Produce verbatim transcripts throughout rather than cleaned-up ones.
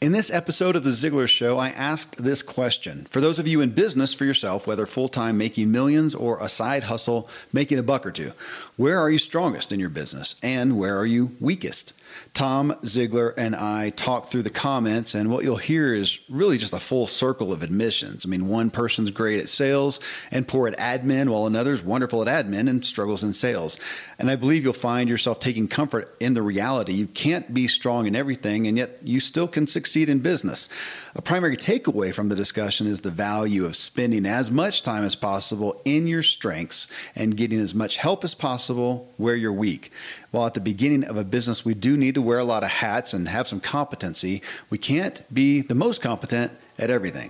In this episode of The Ziglar Show, I asked this question. For those of you in business for yourself, whether full-time making millions or a side hustle making a buck or two, where are you strongest in your business and where are you weakest? Tom Ziglar and I talked through the comments, and what you'll hear is really just a full circle of admissions. I mean, one person's great at sales and poor at admin, while another's wonderful at admin and struggles in sales. And I believe you'll find yourself taking comfort in the reality you can't be strong in everything, and yet you still can succeed in business. A primary takeaway from the discussion is the value of spending as much time as possible in your strengths and getting as much help as possible where you're weak. While at the beginning of a business, we do need to wear a lot of hats and have some competency, we can't be the most competent at everything.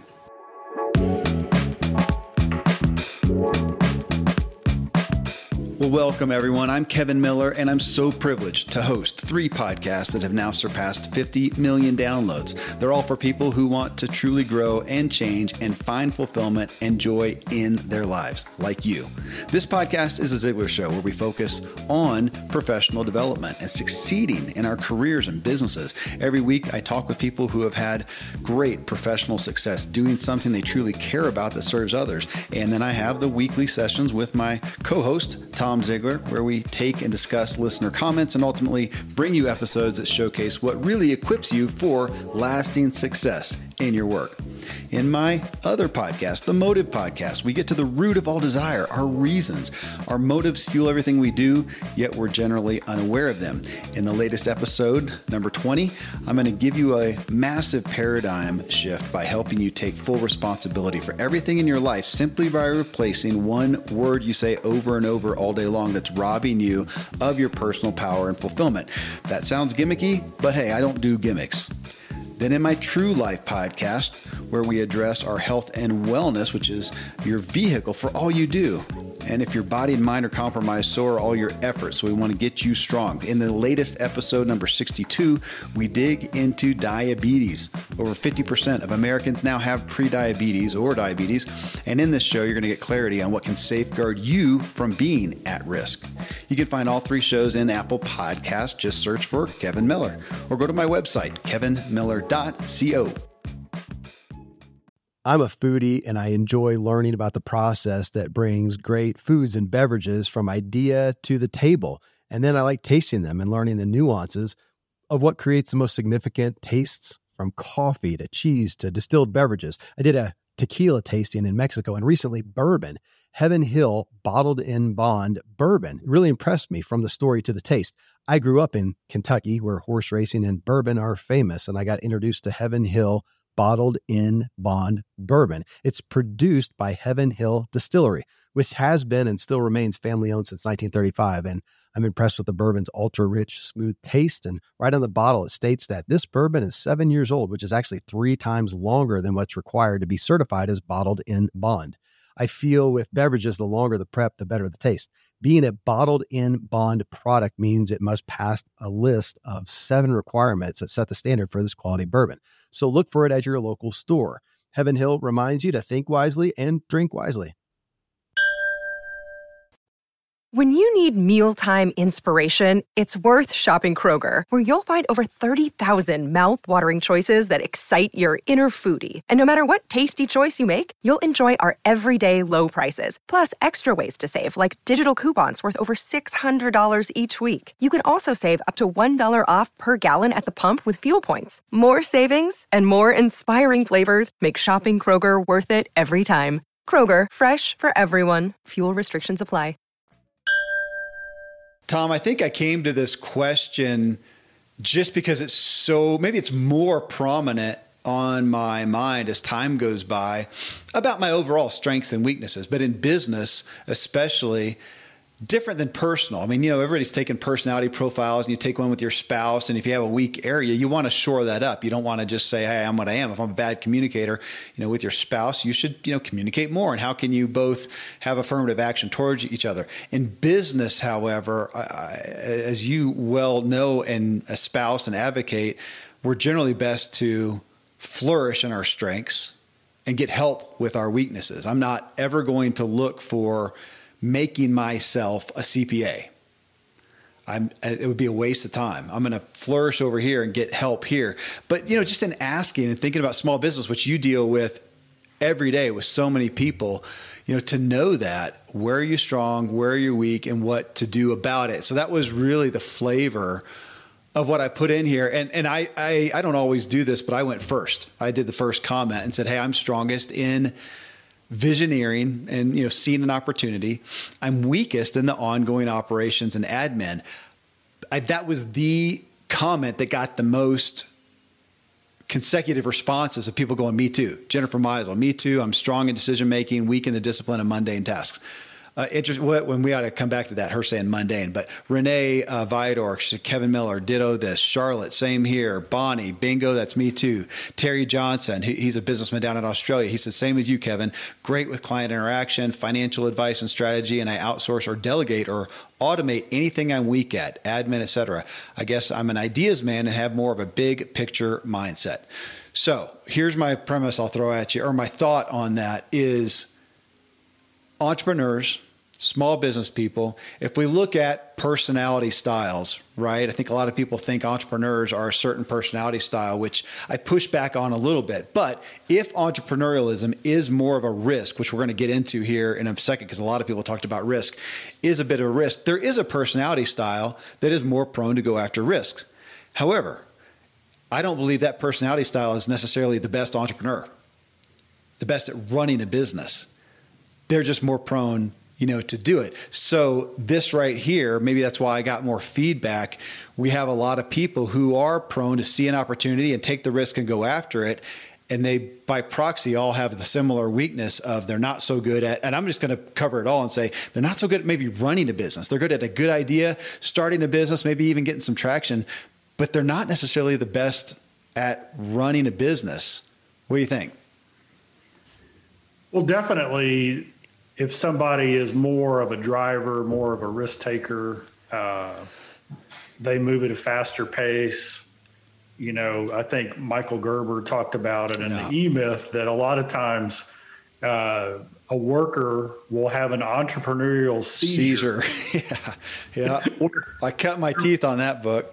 Well, welcome everyone. I'm Kevin Miller, and I'm so privileged to host three podcasts that have now surpassed fifty million downloads. They're all for people who want to truly grow and change and find fulfillment and joy in their lives, like you. This podcast is a Ziglar Show, where we focus on professional development and succeeding in our careers and businesses. Every week, I talk with people who have had great professional success doing something they truly care about that serves others. And then I have the weekly sessions with my co-host, Tom Ziglar, where we take and discuss listener comments and ultimately bring you episodes that showcase what really equips you for lasting success in your work. In my other podcast, the Motive Podcast, we get to the root of all desire, our reasons. Our motives fuel everything we do, yet we're generally unaware of them. In the latest episode, number twenty, I'm going to give you a massive paradigm shift by helping you take full responsibility for everything in your life simply by replacing one word you say over and over all day long that's robbing you of your personal power and fulfillment. That sounds gimmicky, but hey, I don't do gimmicks. Then in my True Life podcast, where we address our health and wellness, which is your vehicle for all you do. And if your body and mind are compromised, so are all your efforts. So we want to get you strong. In the latest episode, number sixty-two, we dig into diabetes. Over fifty percent of Americans now have prediabetes or diabetes. And in this show, you're going to get clarity on what can safeguard you from being at risk. You can find all three shows in Apple Podcasts. Just search for Kevin Miller or go to my website, kevin miller dot co. I'm a foodie and I enjoy learning about the process that brings great foods and beverages from idea to the table. And then I like tasting them and learning the nuances of what creates the most significant tastes, from coffee to cheese to distilled beverages. I did a tequila tasting in Mexico, and recently bourbon. Heaven Hill Bottled in Bond bourbon really impressed me from the story to the taste. I grew up in Kentucky, where horse racing and bourbon are famous, and I got introduced to Heaven Hill Bottled in Bond bourbon. It's produced by Heaven Hill Distillery, which has been and still remains family-owned since nineteen thirty-five. And I'm impressed with the bourbon's ultra-rich, smooth taste. And right on the bottle, it states that this bourbon is seven years old, which is actually three times longer than what's required to be certified as Bottled in Bond. I feel with beverages, the longer the prep, the better the taste. Being a bottled in bond product means it must pass a list of seven requirements that set the standard for this quality bourbon. So look for it at your local store. Heaven Hill reminds you to think wisely and drink wisely. When you need mealtime inspiration, it's worth shopping Kroger, where you'll find over thirty thousand mouth-watering choices that excite your inner foodie. And no matter what tasty choice you make, you'll enjoy our everyday low prices, plus extra ways to save, like digital coupons worth over six hundred dollars each week. You can also save up to one dollar off per gallon at the pump with fuel points. More savings and more inspiring flavors make shopping Kroger worth it every time. Kroger, fresh for everyone. Fuel restrictions apply. Tom, I think I came to this question just because it's so, maybe it's more prominent on my mind as time goes by about my overall strengths and weaknesses. But in business, especially, different than personal. I mean, you know, everybody's taking personality profiles and you take one with your spouse. And if you have a weak area, you want to shore that up. You don't want to just say, hey, I'm what I am. If I'm a bad communicator, you know, with your spouse, you should, you know, communicate more. And how can you both have affirmative action towards each other? In business, however, I, as you well know and espouse and advocate, we're generally best to flourish in our strengths and get help with our weaknesses. I'm not ever going to look for making myself a C P A. I'm, it would be a waste of time. I'm going to flourish over here and get help here. But, you know, just in asking and thinking about small business, which you deal with every day with so many people, you know, to know that, where are you strong, where are you weak, and what to do about it. So that was really the flavor of what I put in here. And and I, I, I don't always do this, but I went first. I did the first comment and said, hey, I'm strongest in visioneering and, you know, seeing an opportunity. I'm weakest in the ongoing operations and admin. I, that was the comment that got the most consecutive responses of people going, me too. Jennifer Meisel, me too. I'm strong in decision-making, weak in the discipline of mundane tasks. Uh, interest, when we ought to come back to that, her saying mundane, but Renee uh, Vidor, Kevin Miller, ditto this. Charlotte, same here. Bonnie, bingo, that's me too. Terry Johnson, he, he's a businessman down in Australia. He says, same as you, Kevin. Great with client interaction, financial advice and strategy, and I outsource or delegate or automate anything I'm weak at, admin, et cetera. I guess I'm an ideas man and have more of a big picture mindset. So here's my premise I'll throw at you, or my thought on that is entrepreneurs, small business people, if we look at personality styles, right? I think a lot of people think entrepreneurs are a certain personality style, which I push back on a little bit. But if entrepreneurialism is more of a risk, which we're going to get into here in a second, because a lot of people talked about risk, is a bit of a risk. There is a personality style that is more prone to go after risks. However, I don't believe that personality style is necessarily the best entrepreneur, the best at running a business. They're just more prone, you know, to do it. So this right here, maybe that's why I got more feedback. We have a lot of people who are prone to see an opportunity and take the risk and go after it. And they, by proxy, all have the similar weakness of they're not so good at, and I'm just going to cover it all and say they're not so good at maybe running a business. They're good at a good idea, starting a business, maybe even getting some traction, but they're not necessarily the best at running a business. What do you think? Well, definitely, if somebody is more of a driver, more of a risk taker, uh, they move at a faster pace. You know, I think Michael Gerber talked about it in yeah. the E-Myth that a lot of times uh, a worker will have an entrepreneurial seizure. seizure. yeah, yeah. I cut my teeth on that book.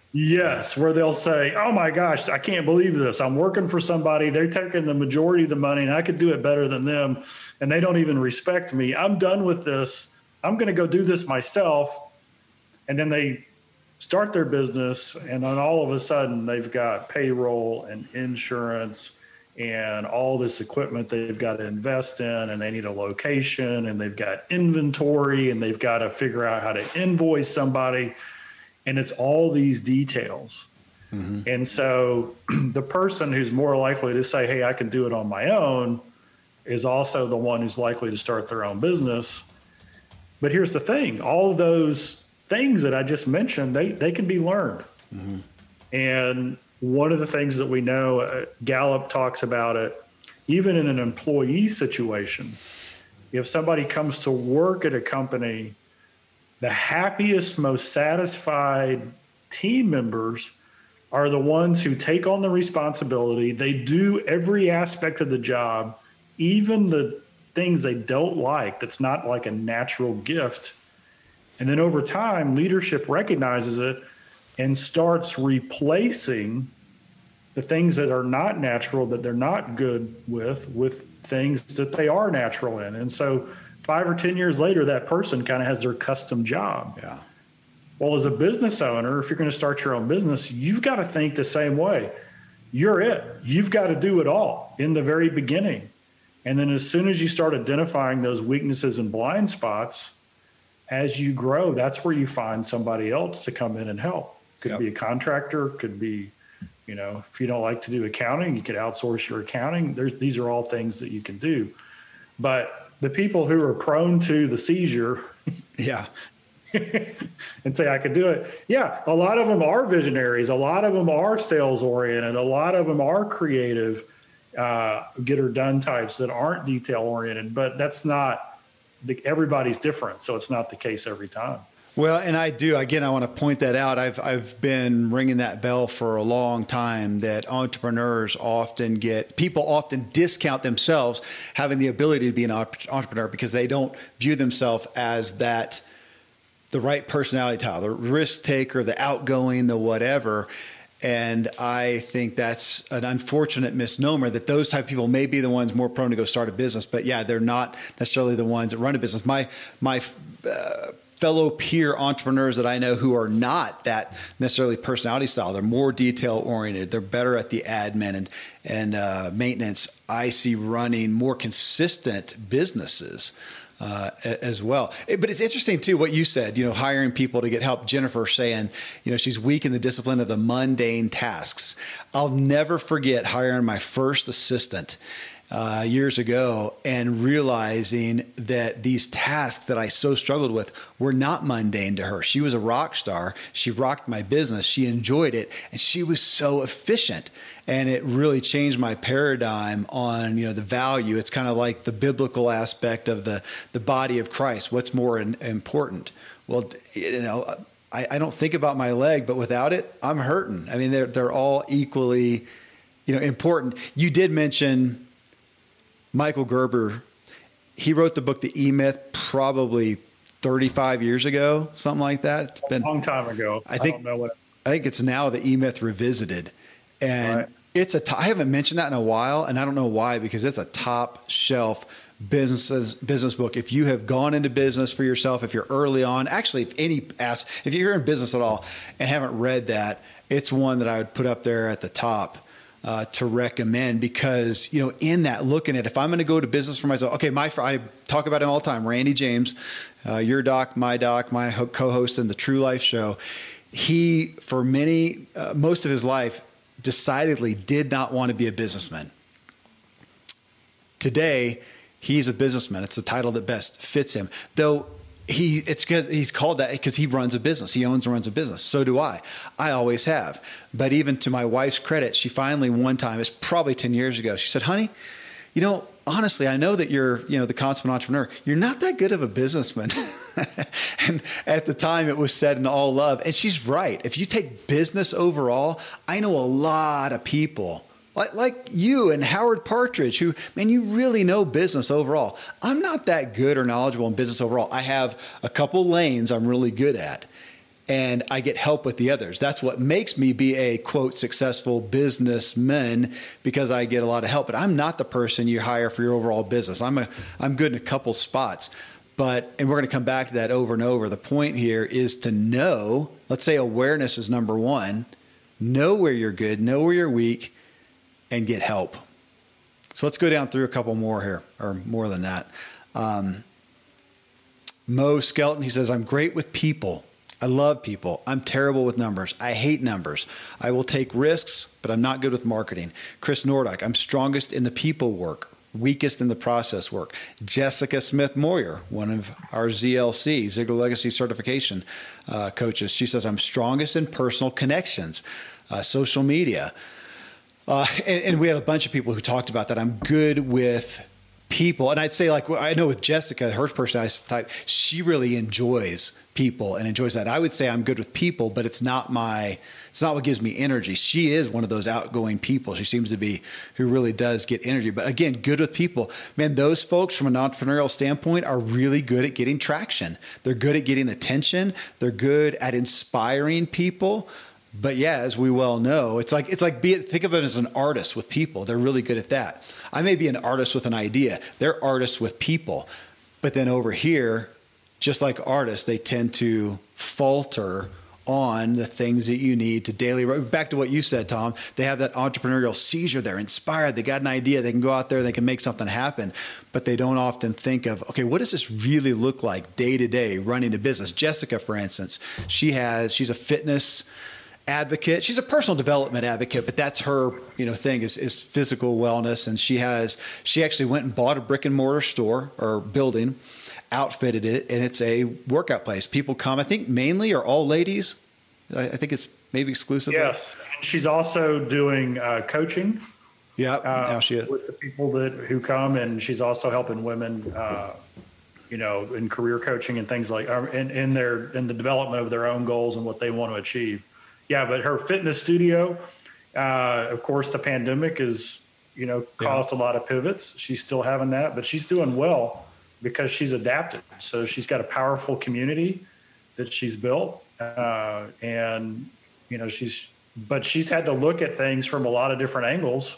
Yes, where they'll say, oh my gosh, I can't believe this. I'm working for somebody. They're taking the majority of the money and I could do it better than them. And they don't even respect me. I'm done with this. I'm going to go do this myself. And then they start their business. And then all of a sudden they've got payroll and insurance and all this equipment they've got to invest in, and they need a location, and they've got inventory, and they've got to figure out how to invoice somebody. And it's all these details. Mm-hmm. And so the person who's more likely to say, hey, I can do it on my own is also the one who's likely to start their own business. But here's the thing. All of those things that I just mentioned, they, they can be learned. Mm-hmm. And one of the things that we know, uh, Gallup talks about it, even in an employee situation, if somebody comes to work at a company, the happiest, most satisfied team members are the ones who take on the responsibility. They do every aspect of the job, even the things they don't like, that's not like a natural gift. And then over time, leadership recognizes it and starts replacing the things that are not natural, that they're not good with, with things that they are natural in. And so five or ten years later, that person kind of has their custom job. Yeah. Well, as a business owner, if you're going to start your own business, you've got to think the same way. You're it. You've got to do it all in the very beginning. And then as soon as you start identifying those weaknesses and blind spots, as you grow, that's where you find somebody else to come in and help. Could yep. be a contractor, could be, you know, if you don't like to do accounting, you could outsource your accounting. There's, these are all things that you can do. But the people who are prone to the seizure yeah, and say, I could do it. Yeah, a lot of them are visionaries. A lot of them are sales oriented. A lot of them are creative, uh, get her done types that aren't detail oriented, but that's not the, everybody's different. So it's not the case every time. Well, and I do, again, I want to point that out. I've, I've been ringing that bell for a long time that entrepreneurs often get, people often discount themselves having the ability to be an entrepreneur because they don't view themselves as that the right personality style, the risk taker, the outgoing, the whatever. And I think that's an unfortunate misnomer that those type of people may be the ones more prone to go start a business. But yeah, they're not necessarily the ones that run a business. My, my, uh, fellow peer entrepreneurs that I know who are not that necessarily personality style. They're more detail oriented. They're better at the admin and, and uh, maintenance. I see running more consistent businesses uh, as well. It, but it's interesting too, what you said, you know, hiring people to get help. Jennifer saying, you know, she's weak in the discipline of the mundane tasks. I'll never forget hiring my first assistant Uh, years ago and realizing that these tasks that I so struggled with were not mundane to her. She was a rock star. She rocked my business. She enjoyed it. And she was so efficient. And it really changed my paradigm on, you know, the value. It's kind of like the biblical aspect of the, the body of Christ. What's more in, important? Well, you know, I, I don't think about my leg, but without it, I'm hurting. I mean, they're, they're all equally, you know, important. You did mention Michael Gerber. He wrote the book, The E-Myth, probably thirty-five years ago, something like that. It's been a long time ago. I think, I don't know what I think it's now The E-Myth Revisited. And right. it's a, t- I haven't mentioned that in a while, and I don't know why, because it's a top shelf business, business book. If you have gone into business for yourself, if you're early on, actually, if any ask, if you're in business at all and haven't read that, it's one that I would put up there at the top. Uh, to recommend, because, you know, in that, looking at, if I'm going to go to business for myself, okay, my, I talk about him all the time, Randy James, uh, your doc, my doc, my co-host in the True Life Show. He, for many, uh, most of his life, decidedly did not want to be a businessman. Today, he's a businessman. It's the title that best fits him. Though he, it's because he's called that because he runs a business. He owns and runs a business. So do I. I always have. But even to my wife's credit, she finally one time, it's probably ten years ago, she said, honey, you know, honestly, I know that you're, you know, the consummate entrepreneur. You're not that good of a businessman. And at the time it was said in all love. And she's right. If you take business overall, I know a lot of people Like, like you and Howard Partridge, who, man, you really know business overall. I'm not that good or knowledgeable in business overall. I have a couple lanes I'm really good at, and I get help with the others. That's what makes me be a, quote, successful businessman, because I get a lot of help. But I'm not the person you hire for your overall business. I'm a, I'm good in a couple spots. But, and we're going to come back to that over and over. The point here is to know, let's say awareness is number one, know where you're good, know where you're weak, and get help. So let's go down through a couple more here, or more than that. Um, Mo Skelton, he says, I'm great with people. I love people. I'm terrible with numbers. I hate numbers. I will take risks, but I'm not good with marketing. Chris Nordyke, I'm strongest in the people work, weakest in the process work. Jessica Smith-Moyer, one of our Z L C, Ziegler Legacy Certification uh, coaches, she says, I'm strongest in personal connections, uh, social media. Uh, and, and we had a bunch of people who talked about that. I'm good with people. And I'd say, like, I know with Jessica, her personality type, she really enjoys people and enjoys that. I would say I'm good with people, but it's not my, it's not what gives me energy. She is one of those outgoing people. She seems to be who really does get energy. But again, good with people. Man, those folks from an entrepreneurial standpoint are really good at getting traction. They're good at getting attention. They're good at inspiring people. But yeah, as we well know, it's like, it's like, be it, think of it as an artist with people. They're really good at that. I may be an artist with an idea. They're artists with people. But then over here, just like artists, they tend to falter on the things that you need to daily, back to what you said, Tom, they have that entrepreneurial seizure. They're inspired. They got an idea. They can go out there, they can make something happen, but they don't often think of, okay, what does this really look like day to day running a business? Jessica, for instance, she has, she's a fitness advocate. She's a personal development advocate, but that's her, you know, thing is, is physical wellness. And she has, she actually went and bought a brick and mortar store or building, outfitted it, and it's a workout place. People come, I think mainly are all ladies. I, I think it's maybe exclusively. Yes. And she's also doing uh, coaching. Yeah. Uh, now she is. With the people that who come, and she's also helping women, uh, you know, in career coaching and things like, uh, in, in their, in the development of their own goals and what they want to achieve. Yeah, but her fitness studio, uh, of course, the pandemic is, you know, caused yeah. a lot of pivots. She's still having that, but she's doing well because she's adapted. So she's got a powerful community. that she's built. Uh, and, you know, she's, but she's had to look at things from a lot of different angles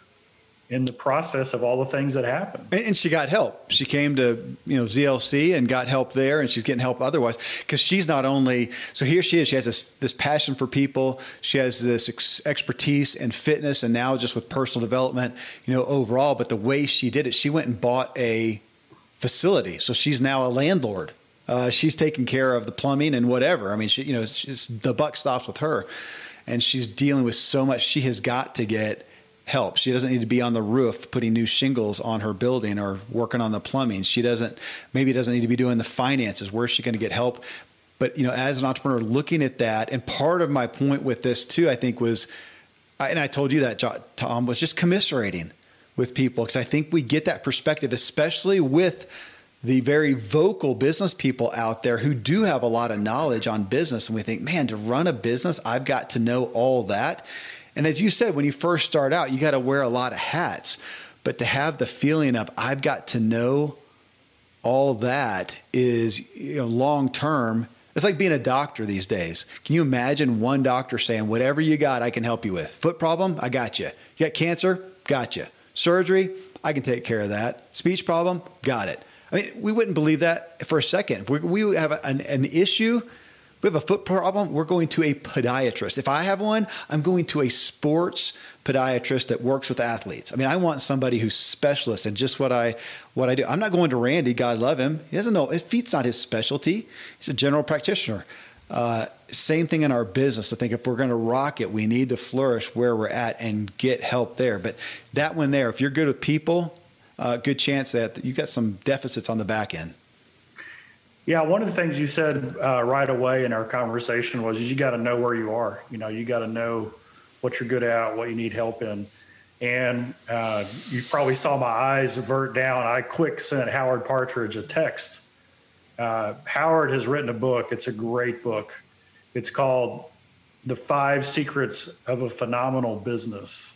in the process of all the things that happen. And she got help. She came to, you know, Z L C and got help there, and she's getting help otherwise, because she's not only, so here she is, she has this, this passion for people. She has this ex- expertise in fitness and now just with personal development, you know, overall. But the way she did it, she went and bought a facility. So she's now a landlord. Uh, she's taking care of the plumbing and whatever. I mean, she, you know, it's just, the buck stops with her, and she's dealing with so much. She has got to get help. She doesn't need to be on the roof putting new shingles on her building or working on the plumbing. She doesn't, maybe doesn't need to be doing the finances. Where's she going to get help? But, you know, as an entrepreneur looking at that, and part of my point with this too, I think was, and I told you that, Tom, was just commiserating with people, because I think we get that perspective, especially with the very vocal business people out there who do have a lot of knowledge on business. And we think, man, to run a business, I've got to know all that. And as you said, when you first start out, you got to wear a lot of hats. But to have the feeling of I've got to know all that is, you know, long term. It's like being a doctor these days. Can you imagine one doctor saying, whatever you got, I can help you with? Foot problem? I got you. You got cancer? Got you. Surgery? I can take care of that. Speech problem? Got it. I mean, we wouldn't believe that for a second. If we, we have an, an issue, we have a foot problem, we're going to a podiatrist. If I have one, I'm going to a sports podiatrist that works with athletes. I mean, I want somebody who's specialist in just what I what I do. I'm not going to Randy, God love him. He doesn't know, his feet's not his specialty. He's a general practitioner. Uh, same thing in our business. I think if we're going to rock it, we need to flourish where we're at and get help there. But that one there, if you're good with people, uh, good chance that you got some deficits on the back end. Yeah, one of the things you said uh, right away in our conversation was you got to know where you are. You know, you got to know what you're good at, what you need help in. And uh, you probably saw my eyes avert down. I quick sent Howard Partridge a text. Uh, Howard has written a book. It's a great book. It's called The Five Secrets of a Phenomenal Business.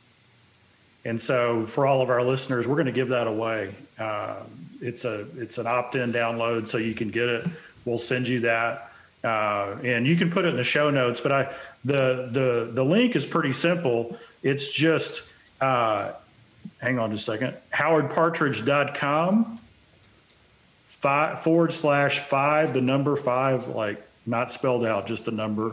And so for all of our listeners, we're going to give that away. Uh, it's a it's an opt-in download, so you can get it. We'll send you that, uh, and you can put it in the show notes. But I the the the link is pretty simple. It's just uh, hang on just a second. howard partridge dot com five, forward slash five, the number five, like not spelled out, just the number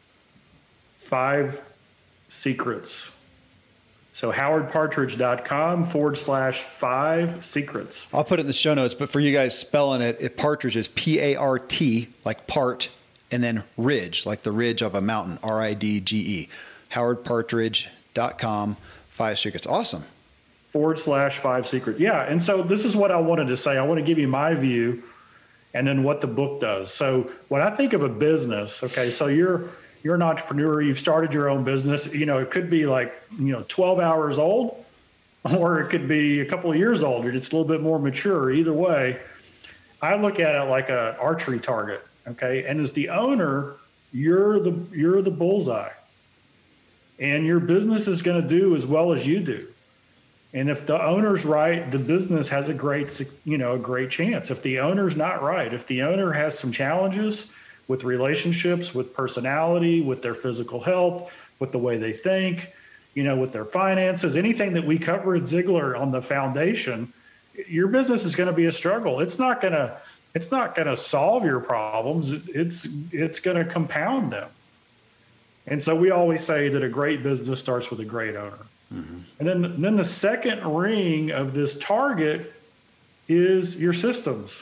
five secrets. So howard partridge dot com forward slash five secrets. I'll put it in the show notes, but for you guys spelling it, it Partridge is P A R T, like part, and then ridge, like the ridge of a mountain, R I D G E. howard partridge dot com, five secrets. Awesome. Forward slash five secrets. Yeah. And so this is what I wanted to say. I want to give you my view and then what the book does. So when I think of a business, okay, so you're, You're an entrepreneur, you've started your own business. You know, it could be like, you know, twelve hours old, or it could be a couple of years old. It's a little bit more mature. Either way, I look at it like an archery target. Okay. And as the owner, you're the, you're the bullseye, and your business is going to do as well as you do. And if the owner's right, the business has a great, you know, a great chance. If the owner's not right, if the owner has some challenges with relationships, with personality, with their physical health, with the way they think, you know, with their finances, anything that we cover at Ziglar on the foundation, your business is going to be a struggle. It's not going to, it's not going to solve your problems. It's, it's going to compound them. And so we always say that a great business starts with a great owner. Mm-hmm. And then, then the second ring of this target is your systems.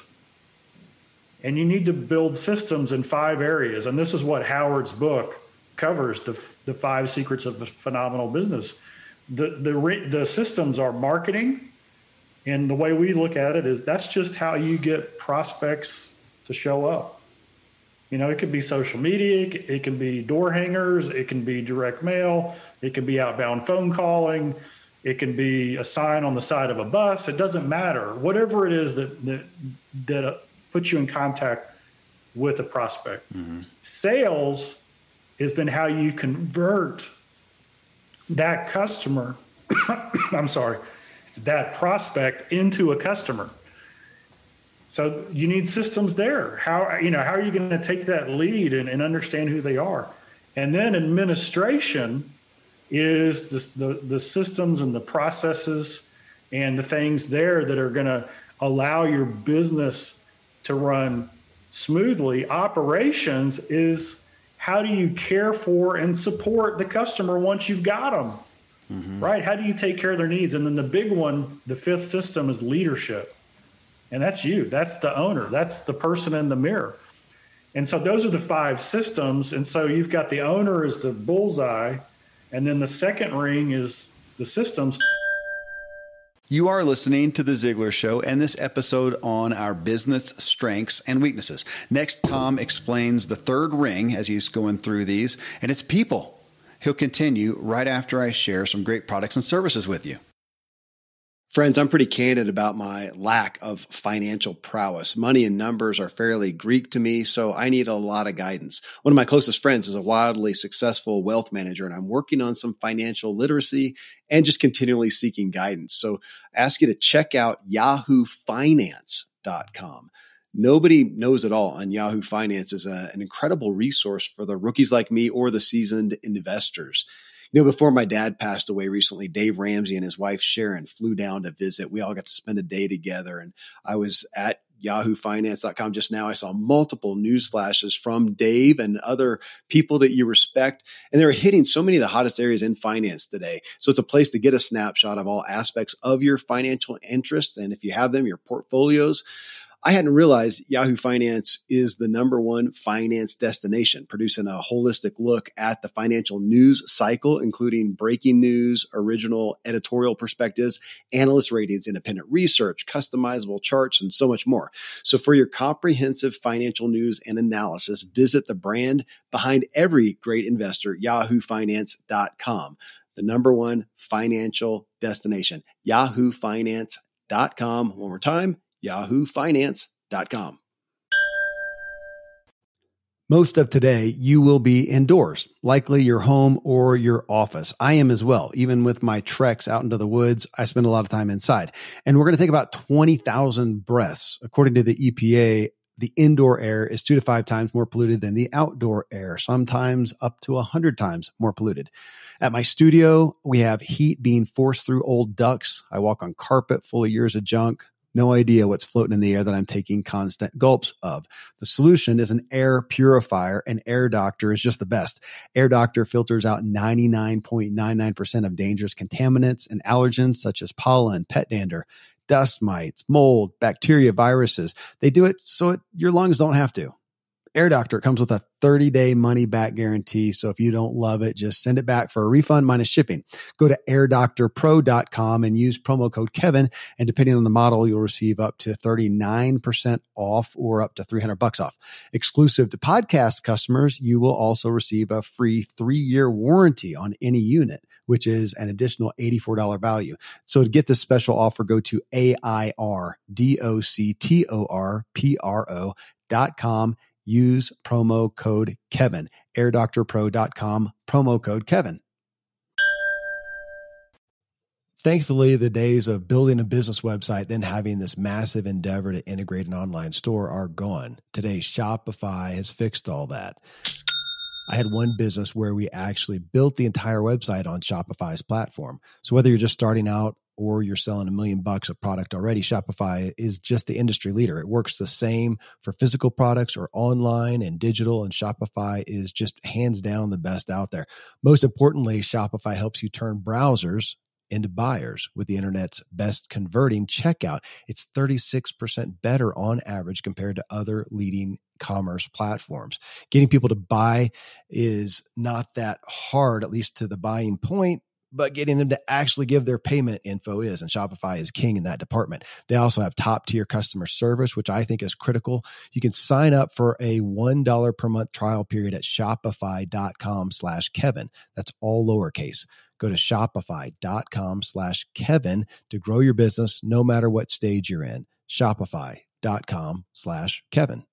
And you need to build systems in five areas. And this is what Howard's book covers, the the five secrets of a phenomenal business. The, the, the systems are marketing. And the way we look at it is that's just how you get prospects to show up. You know, it could be social media, it can be door hangers, it can be direct mail, it can be outbound phone calling, it can be a sign on the side of a bus. It doesn't matter. Whatever it is that that that uh, put you in contact with a prospect. Mm-hmm. Sales is then how you convert that customer, I'm sorry, that prospect into a customer. So you need systems there. How, you know, how are you going to take that lead and, and understand who they are? And then administration is the, the, the systems and the processes and the things there that are going to allow your business to run smoothly. Operations is how do you care for and support the customer once you've got them, mm-hmm. right? How do you take care of their needs? And then the big one, the fifth system, is leadership. And that's you. That's the owner. That's the person in the mirror. And so those are the five systems. And so you've got the owner as the bullseye, and then the second ring is the systems. You are listening to The Ziglar Show and this episode on our business strengths and weaknesses. Next, Tom explains the third ring as he's going through these, and it's people. He'll continue right after I share some great products and services with you. Friends, I'm pretty candid about my lack of financial prowess. Money and numbers are fairly Greek to me, so I need a lot of guidance. One of my closest friends is a wildly successful wealth manager, and I'm working on some financial literacy and just continually seeking guidance. So I ask you to check out yahoo finance dot com. Nobody knows it all, and Yahoo Finance is a, an incredible resource for the rookies like me or the seasoned investors. You know, before my dad passed away recently, Dave Ramsey and his wife Sharon flew down to visit. We all got to spend a day together, and I was at yahoo finance dot com just now. I saw multiple news flashes from Dave and other people that you respect, and they were hitting so many of the hottest areas in finance today. So it's a place to get a snapshot of all aspects of your financial interests, and if you have them, your portfolios. I hadn't realized Yahoo Finance is the number one finance destination, producing a holistic look at the financial news cycle, including breaking news, original editorial perspectives, analyst ratings, independent research, customizable charts, and so much more. So for your comprehensive financial news and analysis, visit the brand behind every great investor, yahoo finance dot com, the number one financial destination, yahoo finance dot com. One more time, yahoo finance dot com. Most of today, you will be indoors, likely your home or your office. I am as well. Even with my treks out into the woods, I spend a lot of time inside. And we're going to take about twenty thousand breaths. According to the E P A, the indoor air is two to five times more polluted than the outdoor air, sometimes up to one hundred times more polluted. At my studio, we have heat being forced through old ducts. I walk on carpet full of years of junk. No idea what's floating in the air that I'm taking constant gulps of. The solution is an air purifier, and Air Doctor is just the best. Air Doctor filters out ninety-nine point nine nine percent of dangerous contaminants and allergens such as pollen, pet dander, dust mites, mold, bacteria, viruses. They do it so it, your lungs don't have to. Air Doctor comes with a thirty-day money-back guarantee, so if you don't love it, just send it back for a refund minus shipping. Go to air doctor pro dot com and use promo code Kevin, and depending on the model, you'll receive up to thirty-nine percent off or up to three hundred bucks off. Exclusive to podcast customers, you will also receive a free three-year warranty on any unit, which is an additional eighty-four dollars value. So to get this special offer, go to A I R D O C T O R P R O dot com. Use promo code Kevin, air doctor pro dot com, promo code Kevin. Thankfully, the days of building a business website, then having this massive endeavor to integrate an online store are gone. Today, Shopify has fixed all that. I had one business where we actually built the entire website on Shopify's platform. So whether you're just starting out or you're selling a million bucks of product already, Shopify is just the industry leader. It works the same for physical products or online and digital, and Shopify is just hands down the best out there. Most importantly, Shopify helps you turn browsers into buyers with the internet's best converting checkout. It's thirty-six percent better on average compared to other leading commerce platforms. Getting people to buy is not that hard, at least to the buying point, but getting them to actually give their payment info is, and Shopify is king in that department. They also have top tier customer service, which I think is critical. You can sign up for a one dollar per month trial period at shopify dot com slash Kevin. That's all lowercase. Go to shopify dot com slash Kevin to grow your business no matter what stage you're in. shopify dot com slash Kevin.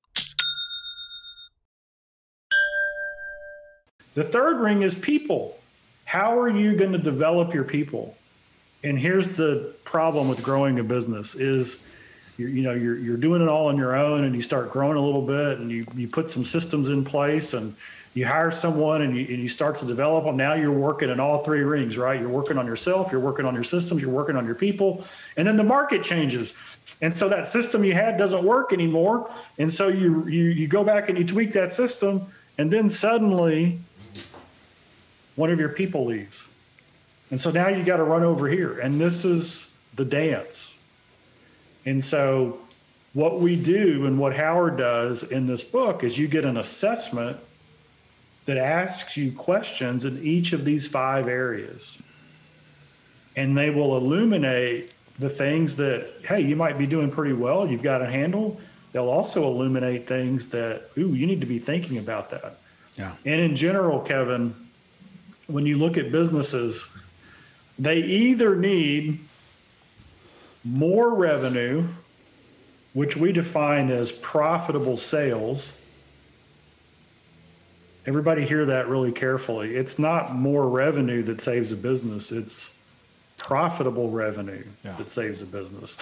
The third ring is people. How are you going to develop your people? And here's the problem with growing a business is you're, you know, you're, you're doing it all on your own, and you start growing a little bit, and you, you put some systems in place, and you hire someone, and you, and you start to develop them. Now you're working in all three rings, right? You're working on yourself, you're working on your systems, you're working on your people, and then the market changes. And so that system you had doesn't work anymore. And so you, you, you go back and you tweak that system, and then suddenly one of your people leaves. And so now you got to run over here. And this is the dance. And so what we do and what Howard does in this book is you get an assessment that asks you questions in each of these five areas. And they will illuminate the things that, hey, you might be doing pretty well, you've got a handle. They'll also illuminate things that, ooh, you need to be thinking about that. Yeah. And in general, Kevin, when you look at businesses, they either need more revenue, which we define as profitable sales. Everybody hear that really carefully. It's not more revenue that saves a business. It's profitable revenue yeah. that saves a business.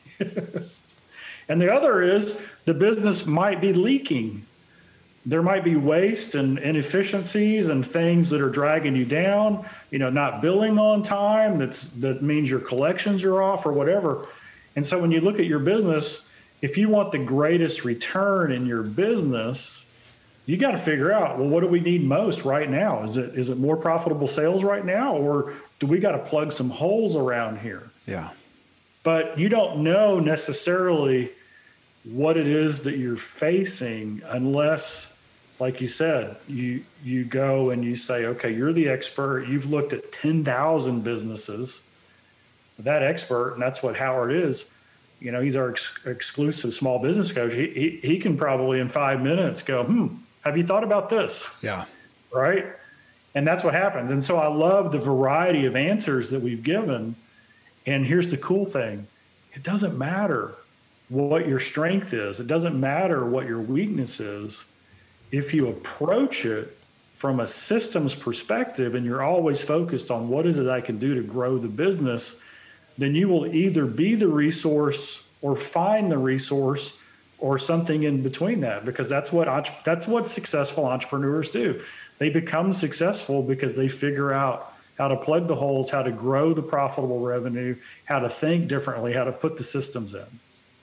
And the other is the business might be leaking. There might be waste and inefficiencies and things that are dragging you down, you know, not billing on time. That's, that means your collections are off or whatever. And so when you look at your business, if you want the greatest return in your business, you got to figure out, well, what do we need most right now? Is it, is it more profitable sales right now? Or do we got to plug some holes around here? Yeah. But you don't know necessarily what it is that you're facing unless, like you said, you you go and you say, okay, you're the expert. You've looked at ten thousand businesses. That expert, and that's what Howard is, you know, he's our ex- exclusive small business coach. He, he he can probably in five minutes go, hmm, have you thought about this? Yeah. Right? And that's what happens. And so I love the variety of answers that we've given. And here's the cool thing. It doesn't matter what your strength is. It doesn't matter what your weakness is. If you approach it from a systems perspective and you're always focused on what is it I can do to grow the business, then you will either be the resource or find the resource or something in between that, because that's what that's what successful entrepreneurs do. They become successful because they figure out how to plug the holes, how to grow the profitable revenue, how to think differently, how to put the systems in.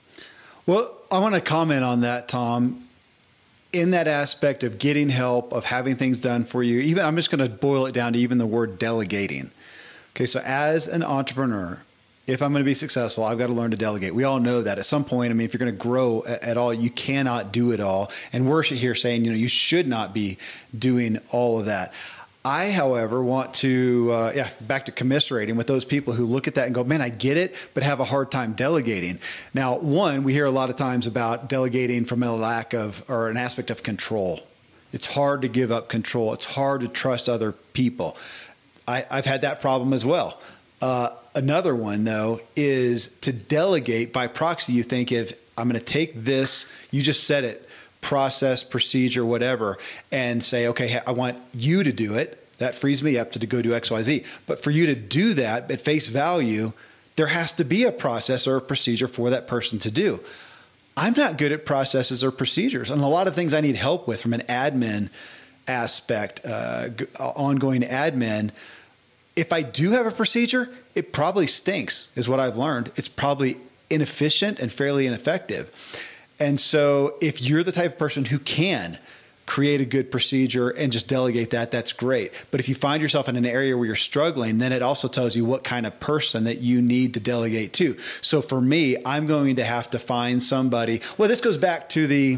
Well, I want to comment on that, Tom. In that aspect of getting help, of having things done for you, even I'm just going to boil it down to even the word delegating. Okay, so as an entrepreneur, if I'm going to be successful, I've got to learn to delegate. We all know that at some point. I mean, if you're going to grow at, at all, you cannot do it all. And we're here saying, you know, you should not be doing all of that. I, however, want to, uh, yeah, back to commiserating with those people who look at that and go, man, I get it, but have a hard time delegating. Now, one, we hear a lot of times about delegating from a lack of, or an aspect of control. It's hard to give up control. It's hard to trust other people. I, I've had that problem as well. Uh, another one, though, is to delegate by proxy. You think if I'm going to take this, you just said it, process, procedure, whatever, and say, okay, I want you to do it. That frees me up to, to go do X, Y, Z. But for you to do that at face value, there has to be a process or a procedure for that person to do. I'm not good at processes or procedures, and a lot of things I need help with from an admin aspect, uh, ongoing admin. If I do have a procedure, it probably stinks, is what I've learned. It's probably inefficient and fairly ineffective. And so if you're the type of person who can create a good procedure and just delegate that, that's great. But if you find yourself in an area where you're struggling, then it also tells you what kind of person that you need to delegate to. So for me, I'm going to have to find somebody. Well, this goes back to the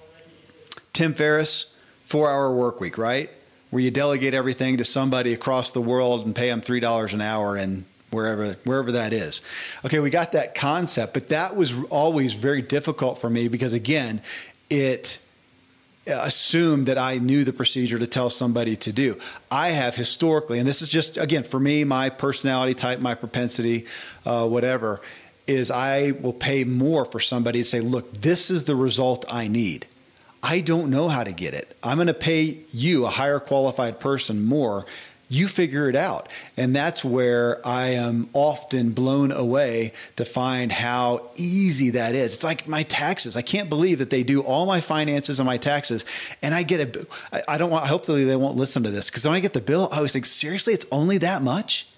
Tim Ferriss four-hour work week, right? Where you delegate everything to somebody across the world and pay them three dollars an hour and wherever wherever that is. Okay, we got that concept, but that was always very difficult for me because, again, it assumed that I knew the procedure to tell somebody to do. I have historically, and this is just, again, for me, my personality type, my propensity, uh, whatever, is I will pay more for somebody to say, look, this is the result I need. I don't know how to get it. I'm going to pay you, a higher qualified person, more you figure it out. And that's where I am often blown away to find how easy that is. It's like my taxes. I can't believe that they do all my finances and my taxes. And I get a, I don't want, hopefully they won't listen to this, because when I get the bill, I always think, seriously, it's only that much?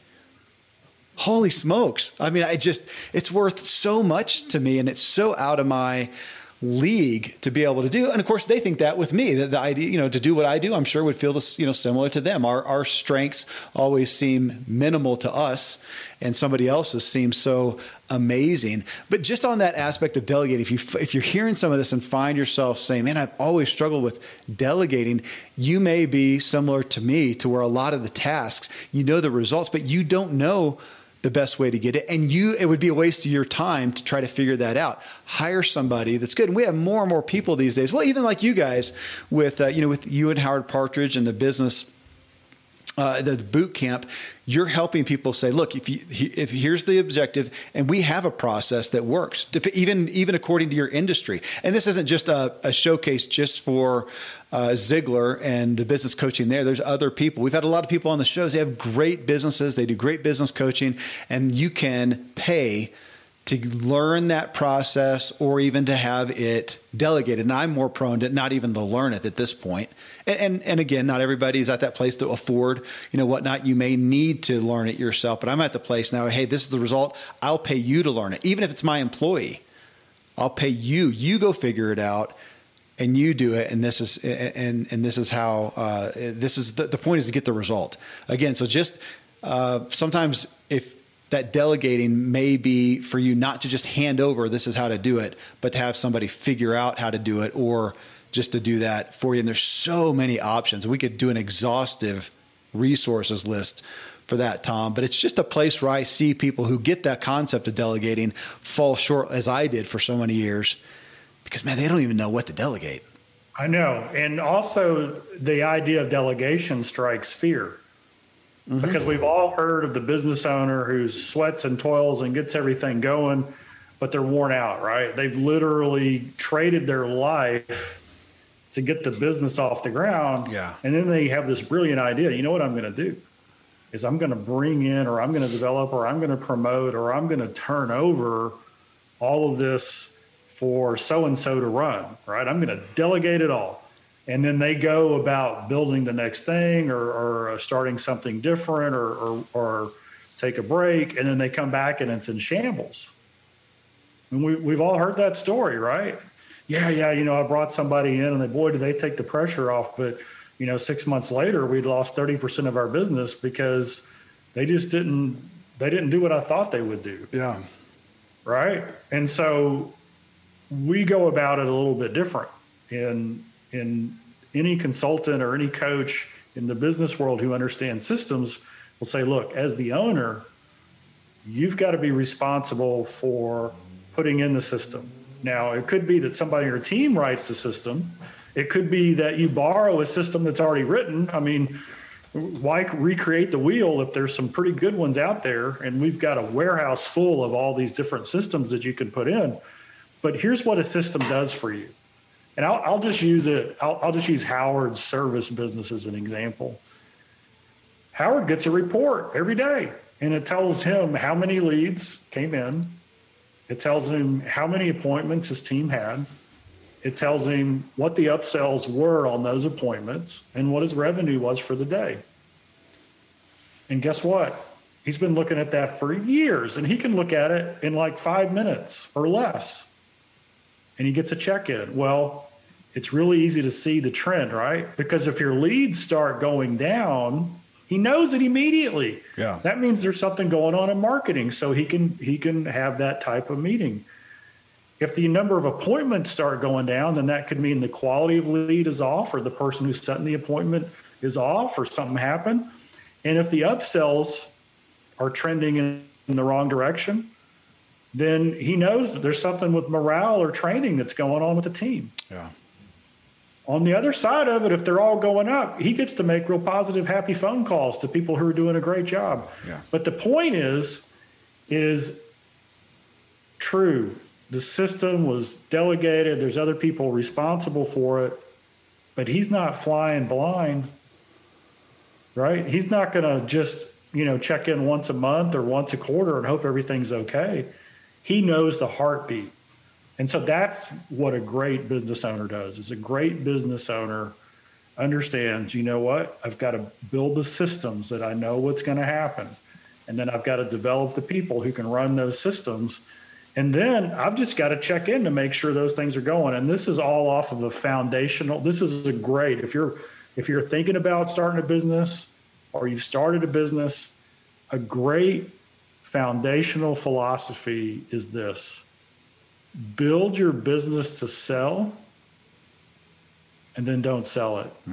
Holy smokes. I mean, I just, it's worth so much to me, and it's so out of my league to be able to do. And of course they think that with me, that the idea, you know, to do what I do, I'm sure would feel this, you know, similar to them. Our, our strengths always seem minimal to us, and somebody else's seem so amazing. But just on that aspect of delegating, if you, if you're hearing some of this and find yourself saying, man, I've always struggled with delegating, you may be similar to me, to where a lot of the tasks, you know the results, but you don't know the best way to get it. And you, it would be a waste of your time to try to figure that out. Hire somebody that's good. And we have more and more people these days. Well, even like you guys with, uh, you know, with you and Howard Partridge and the business, uh, the boot camp, you're helping people say, look, if you, if here's the objective, and we have a process that works, even, even according to your industry. And this isn't just a, a showcase just for uh, Ziglar and the business coaching there. There's other people. We've had a lot of people on the shows. They have great businesses. They do great business coaching, and you can pay to learn that process or even to have it delegated. And I'm more prone to not even to learn it at this point. And, and, and again, not everybody's at that place to afford, you know, whatnot. You may need to learn it yourself, but I'm at the place now, hey, this is the result. I'll pay you to learn it. Even if it's my employee, I'll pay you, you go figure it out and you do it. And this is, and, and this is how, uh, this is the, the point is to get the result again. So just, uh, sometimes if, that delegating may be for you not to just hand over, this is how to do it, but to have somebody figure out how to do it, or just to do that for you. And there's so many options. We could do an exhaustive resources list for that, Tom, but it's just a place where I see people who get that concept of delegating fall short, as I did for so many years, because man, they don't even know what to delegate. I know. And also the idea of delegation strikes fear. Mm-hmm. Because we've all heard of the business owner who sweats and toils and gets everything going, but they're worn out, right? They've literally traded their life to get the business off the ground. Yeah. And then they have this brilliant idea. You know what I'm going to do is I'm going to bring in, or I'm going to develop, or I'm going to promote, or I'm going to turn over all of this for so-and-so to run, right? I'm going to delegate it all. And then they go about building the next thing, or, or starting something different, or, or, or take a break, and then they come back and it's in shambles. And we, we've all heard that story, right? Yeah, yeah, you know, I brought somebody in, and they, boy, did they take the pressure off. But, you know, six months later, we'd lost thirty percent of our business because they just didn't, they didn't do what I thought they would do. Yeah. Right? And so we go about it a little bit different. In in any consultant or any coach in the business world who understands systems will say, look, as the owner, you've got to be responsible for putting in the system. Now, it could be that somebody on your team writes the system. It could be that you borrow a system that's already written. I mean, why recreate the wheel if there's some pretty good ones out there, and we've got a warehouse full of all these different systems that you can put in. But here's what a system does for you. And I'll, I'll just use it. I'll, I'll just use Howard's service business as an example. Howard gets a report every day, and it tells him how many leads came in. It tells him how many appointments his team had. It tells him what the upsells were on those appointments and what his revenue was for the day. And guess what? He's been looking at that for years, and he can look at it in like five minutes or less. And he gets a check in. Well, it's really easy to see the trend, right? Because if your leads start going down, he knows it immediately. Yeah. That means there's something going on in marketing, so he can he can have that type of meeting. If the number of appointments start going down, then that could mean the quality of lead is off, or the person who's setting the appointment is off, or something happened. And if the upsells are trending in, in the wrong direction, then he knows that there's something with morale or training that's going on with the team. Yeah. On the other side of it, if they're all going up, he gets to make real positive, happy phone calls to people who are doing a great job. Yeah. But the point is, is true. The system was delegated. There's other people responsible for it, but he's not flying blind. right? He's not going to just, you know, check in once a month or once a quarter and hope everything's okay. He knows the heartbeat. And so that's what a great business owner does. Is a great business owner understands, you know what, I've got to build the systems that I know what's going to happen. And then I've got to develop the people who can run those systems. And then I've just got to check in to make sure those things are going. And this is all off of a foundational. This is a great, if you're, if you're thinking about starting a business or you've started a business, a great foundational philosophy is this: build your business to sell and then don't sell it. Hmm.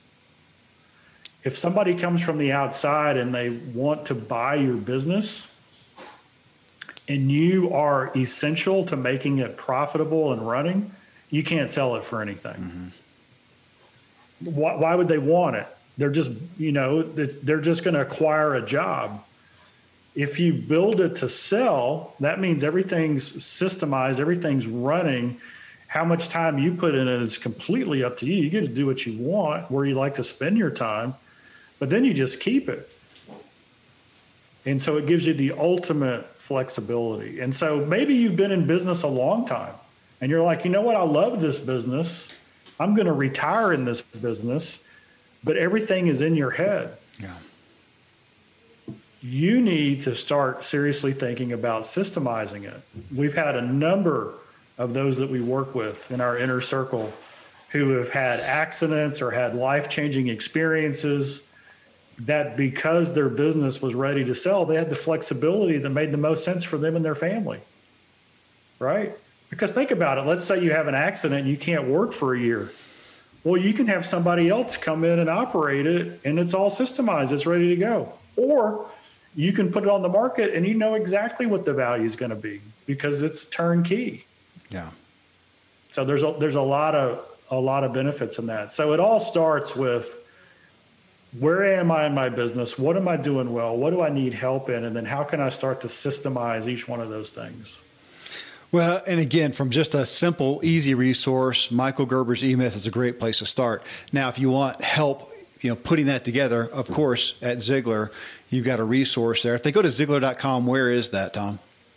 If somebody comes from the outside and they want to buy your business and you are essential to making it profitable and running, you can't sell it for anything. Mm-hmm. Why, why would they want it? They're just, you know, they're just going to acquire a job. If you build it to sell, that means everything's systemized, everything's running. How much time you put in it is completely up to you. You get to do what you want, where you like to spend your time, but then you just keep it. And so it gives you the ultimate flexibility. And so maybe you've been in business a long time and you're like, you know what? I love this business. I'm going to retire in this business, but everything is in your head. Yeah. You need to start seriously thinking about systemizing it. We've had a number of those that we work with in our inner circle who have had accidents or had life-changing experiences that, because their business was ready to sell, they had the flexibility that made the most sense for them and their family, right? Because think about it. Let's say you have an accident and you can't work for a year. Well, you can have somebody else come in and operate it, and it's all systemized. It's ready to go. Or you can put it on the market and you know exactly what the value is going to be because it's turnkey. Yeah. So there's a, there's a lot of, a lot of benefits in that. So it all starts with, where am I in my business? What am I doing well? What do I need help in? And then how can I start to systemize each one of those things? Well, and again, from just a simple, easy resource, Michael Gerber's E-Myth is a great place to start. Now, if you want help, you know, putting that together, of course, at Ziglar, you've got a resource there. If they go to Ziglar dot com, where is that, Tom?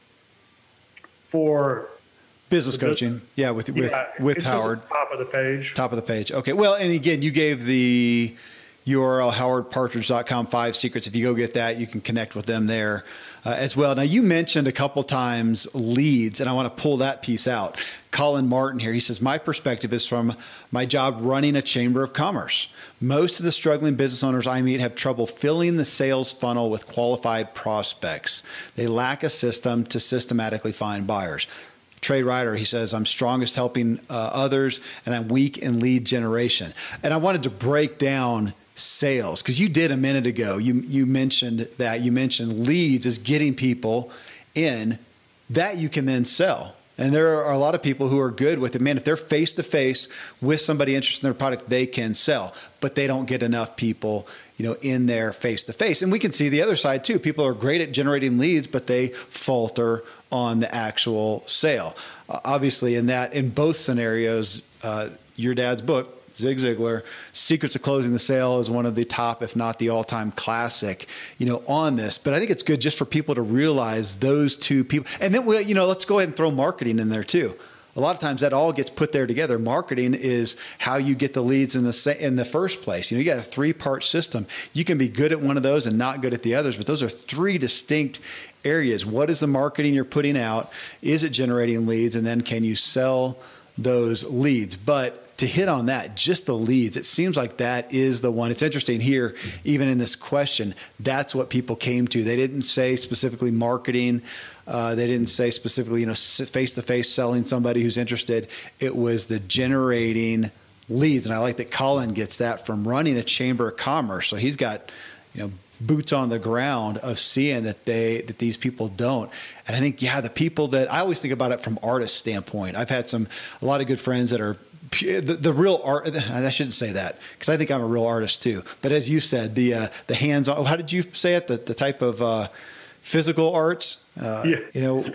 For business coaching. Yeah, with with yeah, with it's Howard. Just top of the page. Top of the page. Okay. Well, and again, you gave the U R L, howard partridge dot com, five secrets. If you go get that, you can connect with them there uh, as well. Now, you mentioned a couple times leads, and I want to pull that piece out. Colin Martin here, he says, my perspective is from my job running a chamber of commerce. Most of the struggling business owners I meet have trouble filling the sales funnel with qualified prospects. They lack a system to systematically find buyers. Trey Ryder, he says, I'm strongest helping uh, others, and I'm weak in lead generation. And I wanted to break down sales, because you did a minute ago. You you mentioned that. You mentioned leads as getting people in that you can then sell. And there are a lot of people who are good with it. Man, if they're face-to-face with somebody interested in their product, they can sell. But they don't get enough people, you know, in there face-to-face. And we can see the other side too. People are great at generating leads, but they falter on the actual sale. Uh, obviously, in that, in both scenarios, uh, your dad's book, Zig Ziglar, Secrets of Closing the Sale, is one of the top, if not the all-time classic, you know, on this. But I think it's good just for people to realize those two people. And then, we, you know, let's go ahead and throw marketing in there too. A lot of times that all gets put there together. Marketing is how you get the leads in the in the first place. You know, you got a three-part system. You can be good at one of those and not good at the others, but those are three distinct areas. What is the marketing you're putting out? Is it generating leads? And then can you sell those leads? But to hit on that, just the leads, it seems like that is the one. It's interesting here, even in this question, that's what people came to. They didn't say specifically marketing. Uh, they didn't say specifically, you know, face-to-face selling somebody who's interested. It was the generating leads. And I like that Colin gets that from running a chamber of commerce. So he's got, you know, boots on the ground of seeing that they that these people don't. And I think, yeah, the people that I always think about it from artist standpoint. I've had some a lot of good friends that are the, the real art. I shouldn't say that because I think I'm a real artist too. But as you said, the uh, the hands-on. How did you say it? The the type of uh, physical arts. Uh, yeah. You know,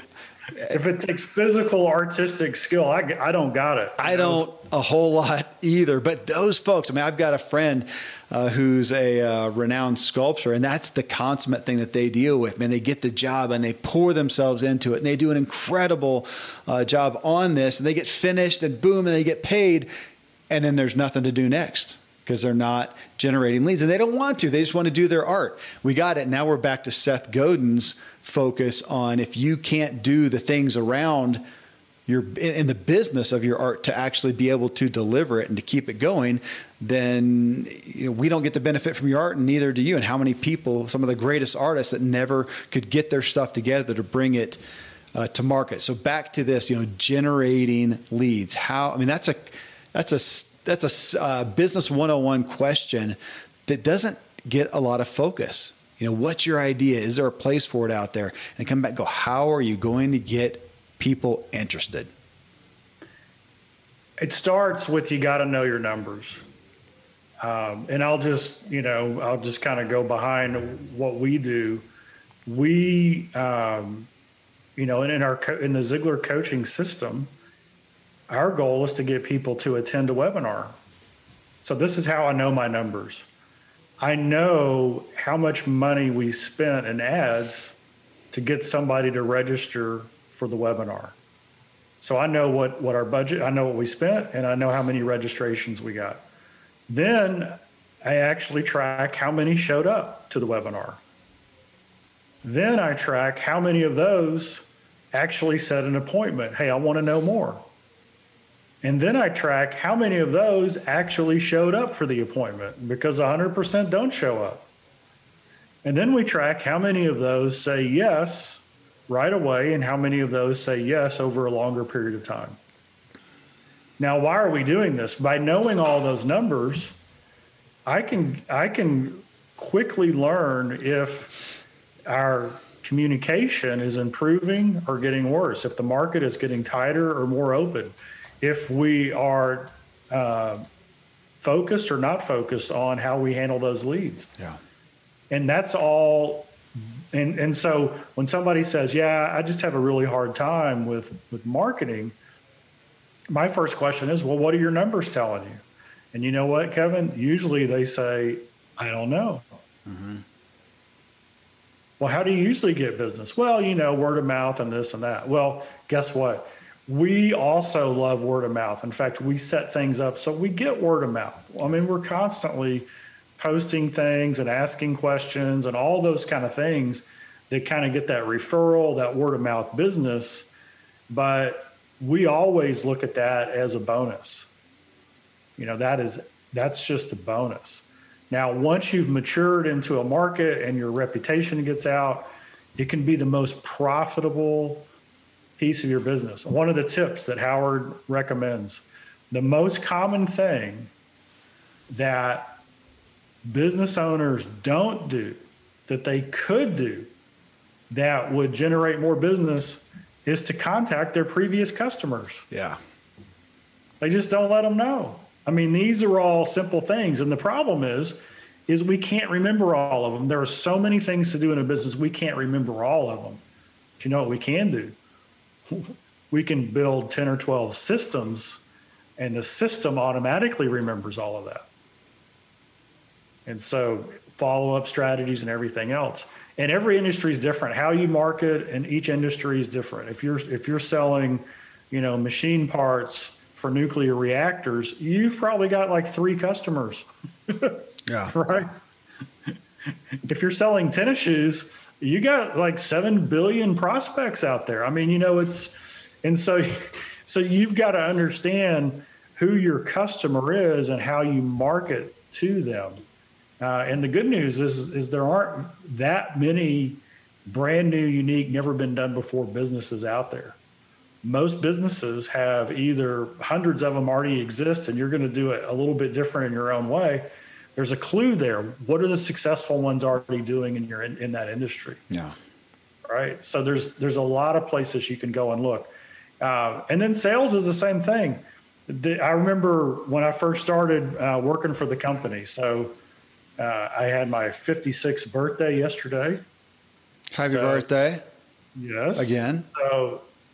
if it takes physical, artistic skill, I, I don't got it. I don't a whole lot either. But those folks, I mean, I've got a friend uh, who's a uh, renowned sculptor, and that's the consummate thing that they deal with. Man, they get the job and they pour themselves into it, and they do an incredible uh, job on this, and they get finished, and boom, and they get paid, and then there's nothing to do next, because they're not generating leads, and they don't want to. They just want to do their art. We got it. Now we're back to Seth Godin's focus on, if you can't do the things around your in the business of your art to actually be able to deliver it and to keep it going, then you know, we don't get the benefit from your art, and neither do you. And how many people, some of the greatest artists that never could get their stuff together to bring it uh, to market. So back to this, you know, generating leads. How, I mean, that's a, that's a, That's a uh, business one oh one question that doesn't get a lot of focus. You know, what's your idea? Is there a place for it out there? And come back and go, how are you going to get people interested? It starts with, you got to know your numbers. Um, and I'll just, you know, I'll just kind of go behind what we do. We, um, you know, in our, co- in the Ziglar coaching system, our goal is to get people to attend a webinar. So this is how I know my numbers. I know how much money we spent in ads to get somebody to register for the webinar. So I know what, what our budget, I know what we spent, and I know how many registrations we got. Then I actually track how many showed up to the webinar. Then I track how many of those actually set an appointment. Hey, I want to know more. And then I track how many of those actually showed up for the appointment, because one hundred percent don't show up. And then we track how many of those say yes right away and how many of those say yes over a longer period of time. Now, why are we doing this? By knowing all those numbers, I can I can quickly learn if our communication is improving or getting worse, if the market is getting tighter or more open, if we are uh, focused or not focused on how we handle those leads. Yeah. And that's all. And, and so when somebody says, yeah, I just have a really hard time with, with marketing, my first question is, well, what are your numbers telling you? And you know what, Kevin? Usually they say, I don't know. Mm-hmm. Well, how do you usually get business? Well, you know, word of mouth and this and that. Well, guess what? We also love word of mouth. In fact, we set things up so we get word of mouth. I mean, we're constantly posting things and asking questions and all those kind of things that kind of get that referral, that word of mouth business. But we always look at that as a bonus. You know, that is, that's just a bonus. Now, once you've matured into a market and your reputation gets out, it can be the most profitable piece of your business. One of the tips that Howard recommends, the most common thing that business owners don't do that they could do that would generate more business is to contact their previous customers. Yeah. They just don't let them know. I mean, these are all simple things. And the problem is, is we can't remember all of them. There are so many things to do in a business, we can't remember all of them. But you know what we can do? We can build ten or twelve systems, and the system automatically remembers all of that. And so follow-up strategies and everything else. And every industry is different. How you market in each industry is different. If you're if you're selling, you know, machine parts for nuclear reactors, you've probably got like three customers. Yeah. Right? If you're selling tennis shoes, you got like seven billion prospects out there. I mean, you know, it's, and so, so you've got to understand who your customer is and how you market to them. Uh, and the good news is, is there aren't that many brand new, unique, never been done before businesses out there. Most businesses have either hundreds of them already exist and you're going to do it a little bit different in your own way. There's a clue there. What are the successful ones already doing in your in, in that industry? Yeah. Right. So there's there's a lot of places you can go and look. Uh, and then sales is the same thing. The, I remember when I first started uh, working for the company. So uh, I had my fifty-sixth birthday yesterday. Happy so, birthday. Yes. Again. So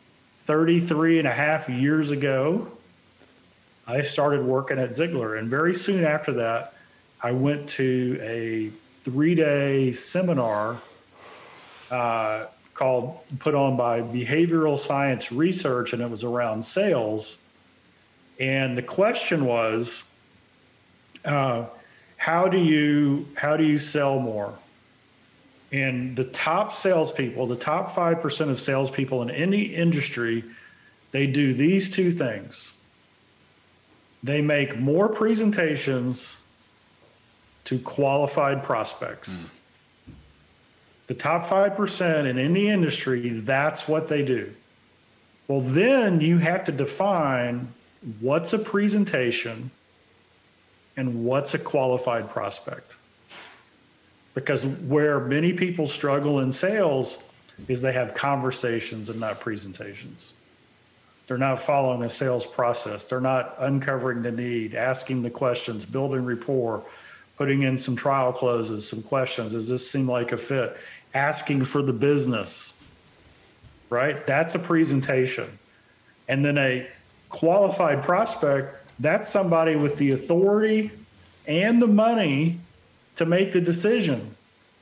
thirty-three and a half years ago, I started working at Ziglar. And very soon after that, I went to a three-day seminar uh, called, put on by Behavioral Science Research, and it was around sales. And the question was, uh, how do you how do you sell more? And the top salespeople, the top five percent of salespeople in any industry, they do these two things. They make more presentations to qualified prospects. Mm. The top five percent in any industry, that's what they do. Well, then you have to define what's a presentation and what's a qualified prospect. Because where many people struggle in sales is they have conversations and not presentations. They're not following a sales process. They're not uncovering the need, asking the questions, building rapport, putting in some trial closes, some questions. Does this seem like a fit? Asking for the business, right? That's a presentation. And then a qualified prospect, that's somebody with the authority and the money to make the decision.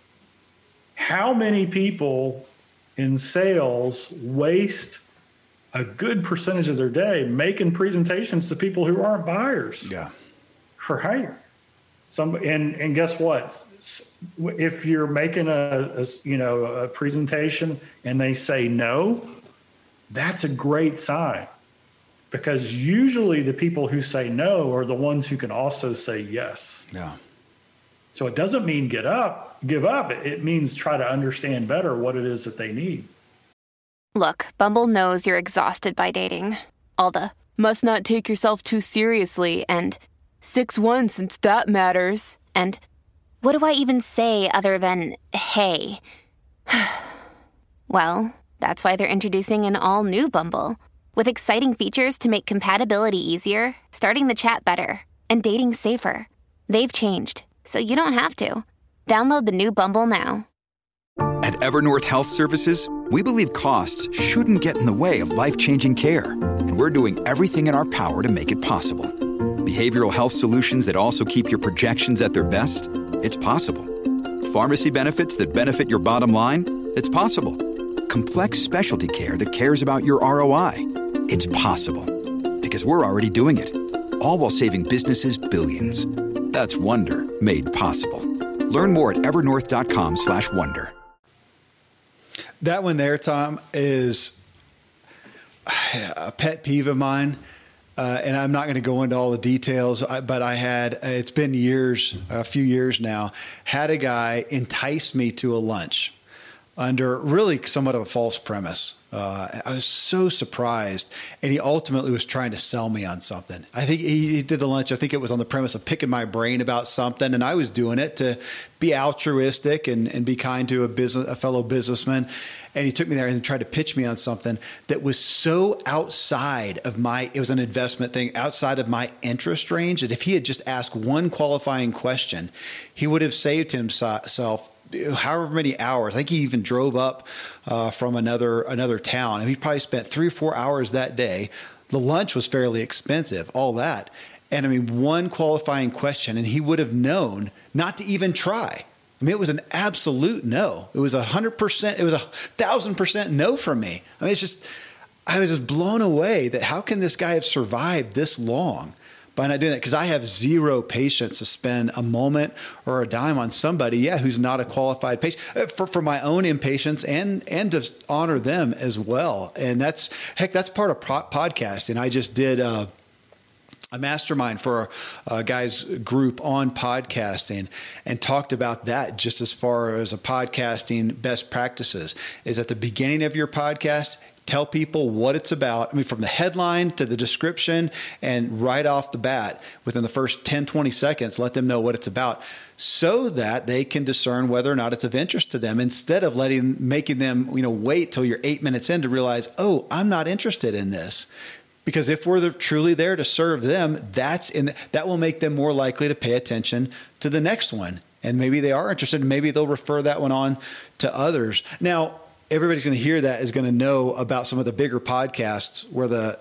How many people in sales waste a good percentage of their day making presentations to people who aren't buyers? Yeah. Right. Some and and guess what? If you're making a, a you know a presentation and they say no, that's a great sign. Because usually the people who say no are the ones who can also say yes. Yeah. So it doesn't mean get up, give up. It means try to understand better what it is that they need. Look, Bumble knows you're exhausted by dating. All the must not take yourself too seriously and six one since that matters. And what do I even say other than hey? Well, that's why they're introducing an all-new Bumble. With exciting features to make compatibility easier, starting the chat better, and dating safer. They've changed, so you don't have to. Download the new Bumble now. At Evernorth Health Services, we believe costs shouldn't get in the way of life-changing care. And we're doing everything in our power to make it possible. Behavioral health solutions that also keep your projections at their best? It's possible. Pharmacy benefits that benefit your bottom line? It's possible. Complex specialty care that cares about your R O I? It's possible, because we're already doing it, all while saving businesses billions. That's Wonder made possible. Learn more at evernorth.com slash wonder. That one there, Tom, is a pet peeve of mine. Uh, and I'm not going to go into all the details, but I had, it's been years, a few years now, had a guy entice me to a lunch under really somewhat of a false premise. Uh, I was so surprised. And he ultimately was trying to sell me on something. I think he, he did the lunch. I think it was on the premise of picking my brain about something. And I was doing it to be altruistic and, and be kind to a business, a fellow businessman. And he took me there and tried to pitch me on something that was so outside of my, it was an investment thing, outside of my interest range, that if he had just asked one qualifying question, he would have saved himself however many hours. I think he even drove up uh, from another another town, and he probably spent three or four hours that day. The lunch was fairly expensive, all that. And I mean, one qualifying question, and he would have known not to even try. I mean, it was an absolute no. It was a hundred percent. It was a thousand percent no from me. I mean, it's just, I was just blown away that how can this guy have survived this long by not doing that? Because I have zero patience to spend a moment or a dime on somebody, yeah, who's not a qualified patient, for, for my own impatience and and to honor them as well. And that's, heck, that's part of pro- podcasting. I just did uh, a mastermind for a guy's group on podcasting and talked about that just as far as a podcasting best practices is at the beginning of your podcast, tell people what it's about. I mean, from the headline to the description and right off the bat, within the first ten, twenty seconds, let them know what it's about so that they can discern whether or not it's of interest to them instead of letting, making them, you know, wait till you're eight minutes in to realize, oh, I'm not interested in this. Because if we're the, truly there to serve them, that's in, that will make them more likely to pay attention to the next one. And maybe they are interested and maybe they'll refer that one on to others. Now, everybody's going to hear that is going to know about some of the bigger podcasts where the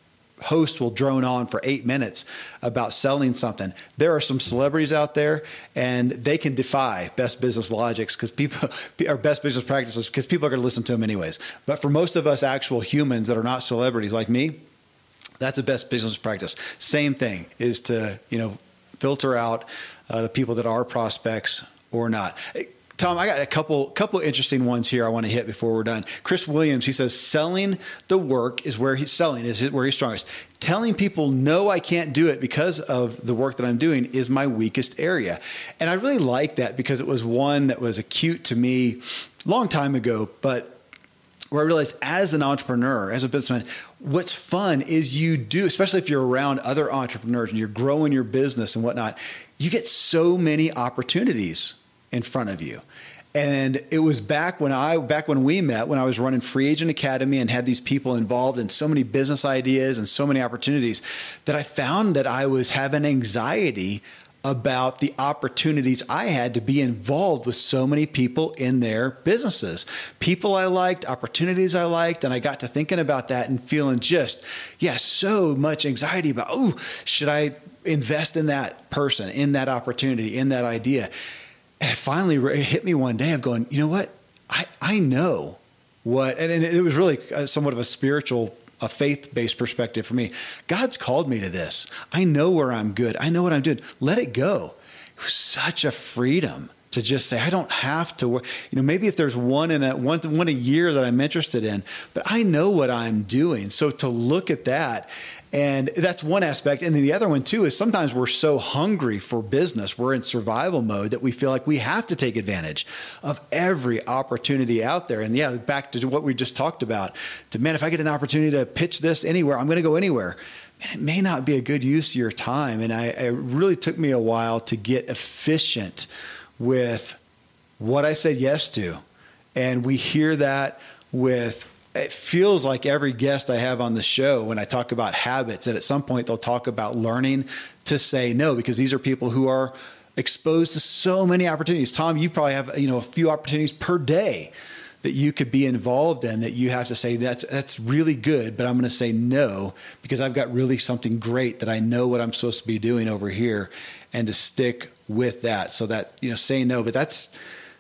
host will drone on for eight minutes about selling something. There are some celebrities out there, and they can defy best business logics because people are best business practices because people are going to listen to them anyways. But for most of us actual humans that are not celebrities like me, that's a best business practice. Same thing is to, you know, filter out uh, the people that are prospects or not. Tom, I got a couple couple interesting ones here I want to hit before we're done. Chris Williams, he says, selling the work is where he's selling, is where he's strongest. Telling people, no, I can't do it because of the work that I'm doing is my weakest area. And I really like that because it was one that was acute to me a long time ago, but where I realized as an entrepreneur, as a businessman, what's fun is you do, especially if you're around other entrepreneurs and you're growing your business and whatnot, you get so many opportunities in front of you. And it was back when I, back when we met, when I was running Free Agent Academy and had these people involved in so many business ideas and so many opportunities, that I found that I was having anxiety about the opportunities I had to be involved with so many people in their businesses, people I liked, opportunities I liked. And I got to thinking about that and feeling just, yeah, so much anxiety about, oh, should I invest in that person, in that opportunity, in that idea? And it finally it hit me one day of going, you know what? I, I know what, and, and it was really somewhat of a spiritual, a faith-based perspective for me. God's called me to this. I know where I'm good. I know what I'm doing. Let it go. It was such a freedom to just say, I don't have to work. You know, maybe if there's one in a one, one a year that I'm interested in, but I know what I'm doing. So to look at that, and that's one aspect. And then the other one too is sometimes we're so hungry for business, we're in survival mode that we feel like we have to take advantage of every opportunity out there. And yeah, back to what we just talked about, to man, if I get an opportunity to pitch this anywhere, I'm going to go anywhere. Man, it may not be a good use of your time. And I, it really took me a while to get efficient with what I said yes to. And we hear that with, it feels like every guest I have on the show, when I talk about habits, that at some point they'll talk about learning to say no, because these are people who are exposed to so many opportunities. Tom, you probably have, you know, a few opportunities per day that you could be involved in that you have to say, that's, that's really good, but I'm going to say no, because I've got really something great that I know what I'm supposed to be doing over here, and to stick with that. So that, you know, saying no, but that's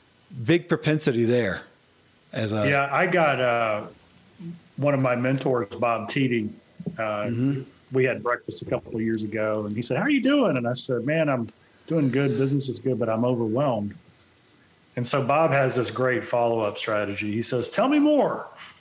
big propensity there. As a, yeah, I got, uh, one of my mentors, Bob Teedy, uh, mm-hmm. we had breakfast a couple of years ago, and he said, how are you doing? And I said, man, I'm doing good. Business is good, but I'm overwhelmed. And so Bob has this great follow-up strategy. He says, tell me more.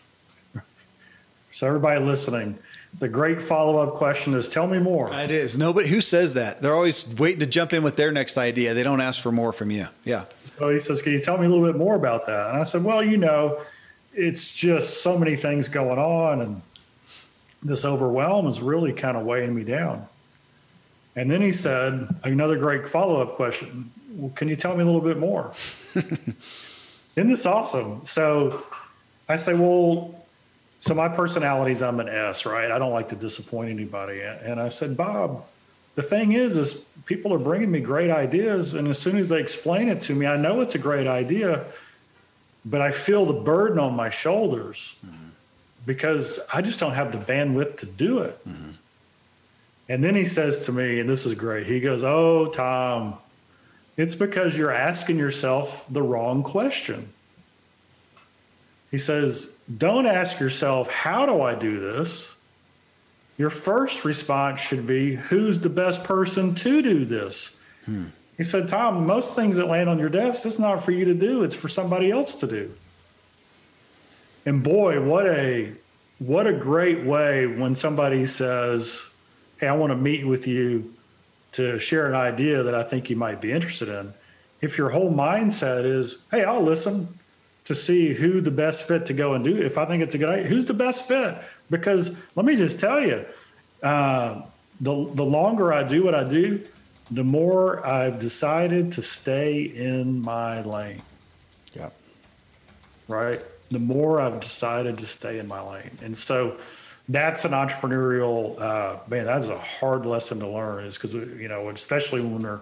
So everybody listening, the great follow-up question is, tell me more. It is. Nobody who says that. They're always waiting to jump in with their next idea. They don't ask for more from you. Yeah. So he says, can you tell me a little bit more about that? And I said, well, you know, it's just so many things going on, and this overwhelm is really kind of weighing me down. And then he said, another great follow-up question. Well, can you tell me a little bit more? Isn't this awesome? So I say, well, so my personality is I'm an S, right? I don't like to disappoint anybody. And I said, Bob, the thing is, is people are bringing me great ideas. And as soon as they explain it to me, I know it's a great idea, but I feel the burden on my shoulders mm-hmm. because I just don't have the bandwidth to do it. Mm-hmm. And then he says to me, and this is great, he goes, oh, Tom, it's because you're asking yourself the wrong question. He says, don't ask yourself, how do I do this? Your first response should be, who's the best person to do this? Hmm. He said, Tom, most things that land on your desk, it's not for you to do. It's for somebody else to do. And boy, what a what a great way when somebody says, hey, I want to meet with you to share an idea that I think you might be interested in. If your whole mindset is, hey, I'll listen to see who the best fit to go and do. If I think it's a good idea, who's the best fit? Because let me just tell you, uh, the the longer I do what I do, the more I've decided to stay in my lane. Yeah. Right? The more I've decided to stay in my lane. And so that's an entrepreneurial, uh, man, that's a hard lesson to learn, is because, you know, especially when we're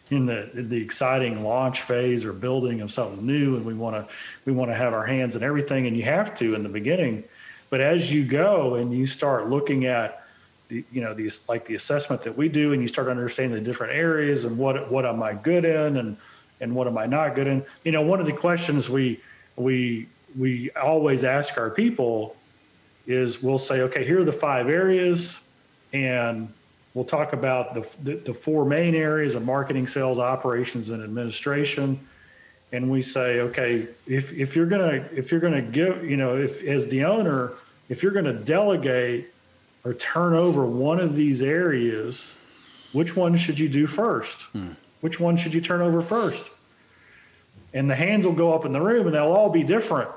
in the in the exciting launch phase or building of something new, and we want to we want to have our hands in everything, and you have to in the beginning. But as you go and you start looking at the you know the like the assessment that we do, and you start understanding the different areas and what what am I good in and and what am I not good in. You know, one of the questions we we we always ask our people is, we'll say, okay, here are the five areas, and we'll talk about the, the, the four main areas of marketing, sales, operations, and administration. And we say, okay, if, if you're going to, if you're going to give, you know, if as the owner, if you're going to delegate or turn over one of these areas, which one should you do first? Hmm. Which one should you turn over first? And the hands will go up in the room, and they'll all be different,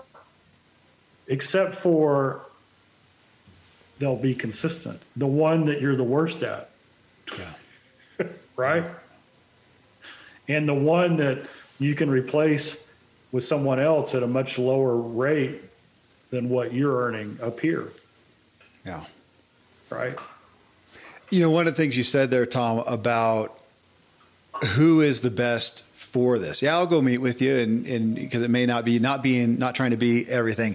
except for they'll be consistent. The one that you're the worst at. Yeah. Right? And the one that you can replace with someone else at a much lower rate than what you're earning up here. Yeah. Right? You know, one of the things you said there, Tom, about who is the best for this. Yeah, I'll go meet with you, and, and because it may not be, not being, not trying to be everything.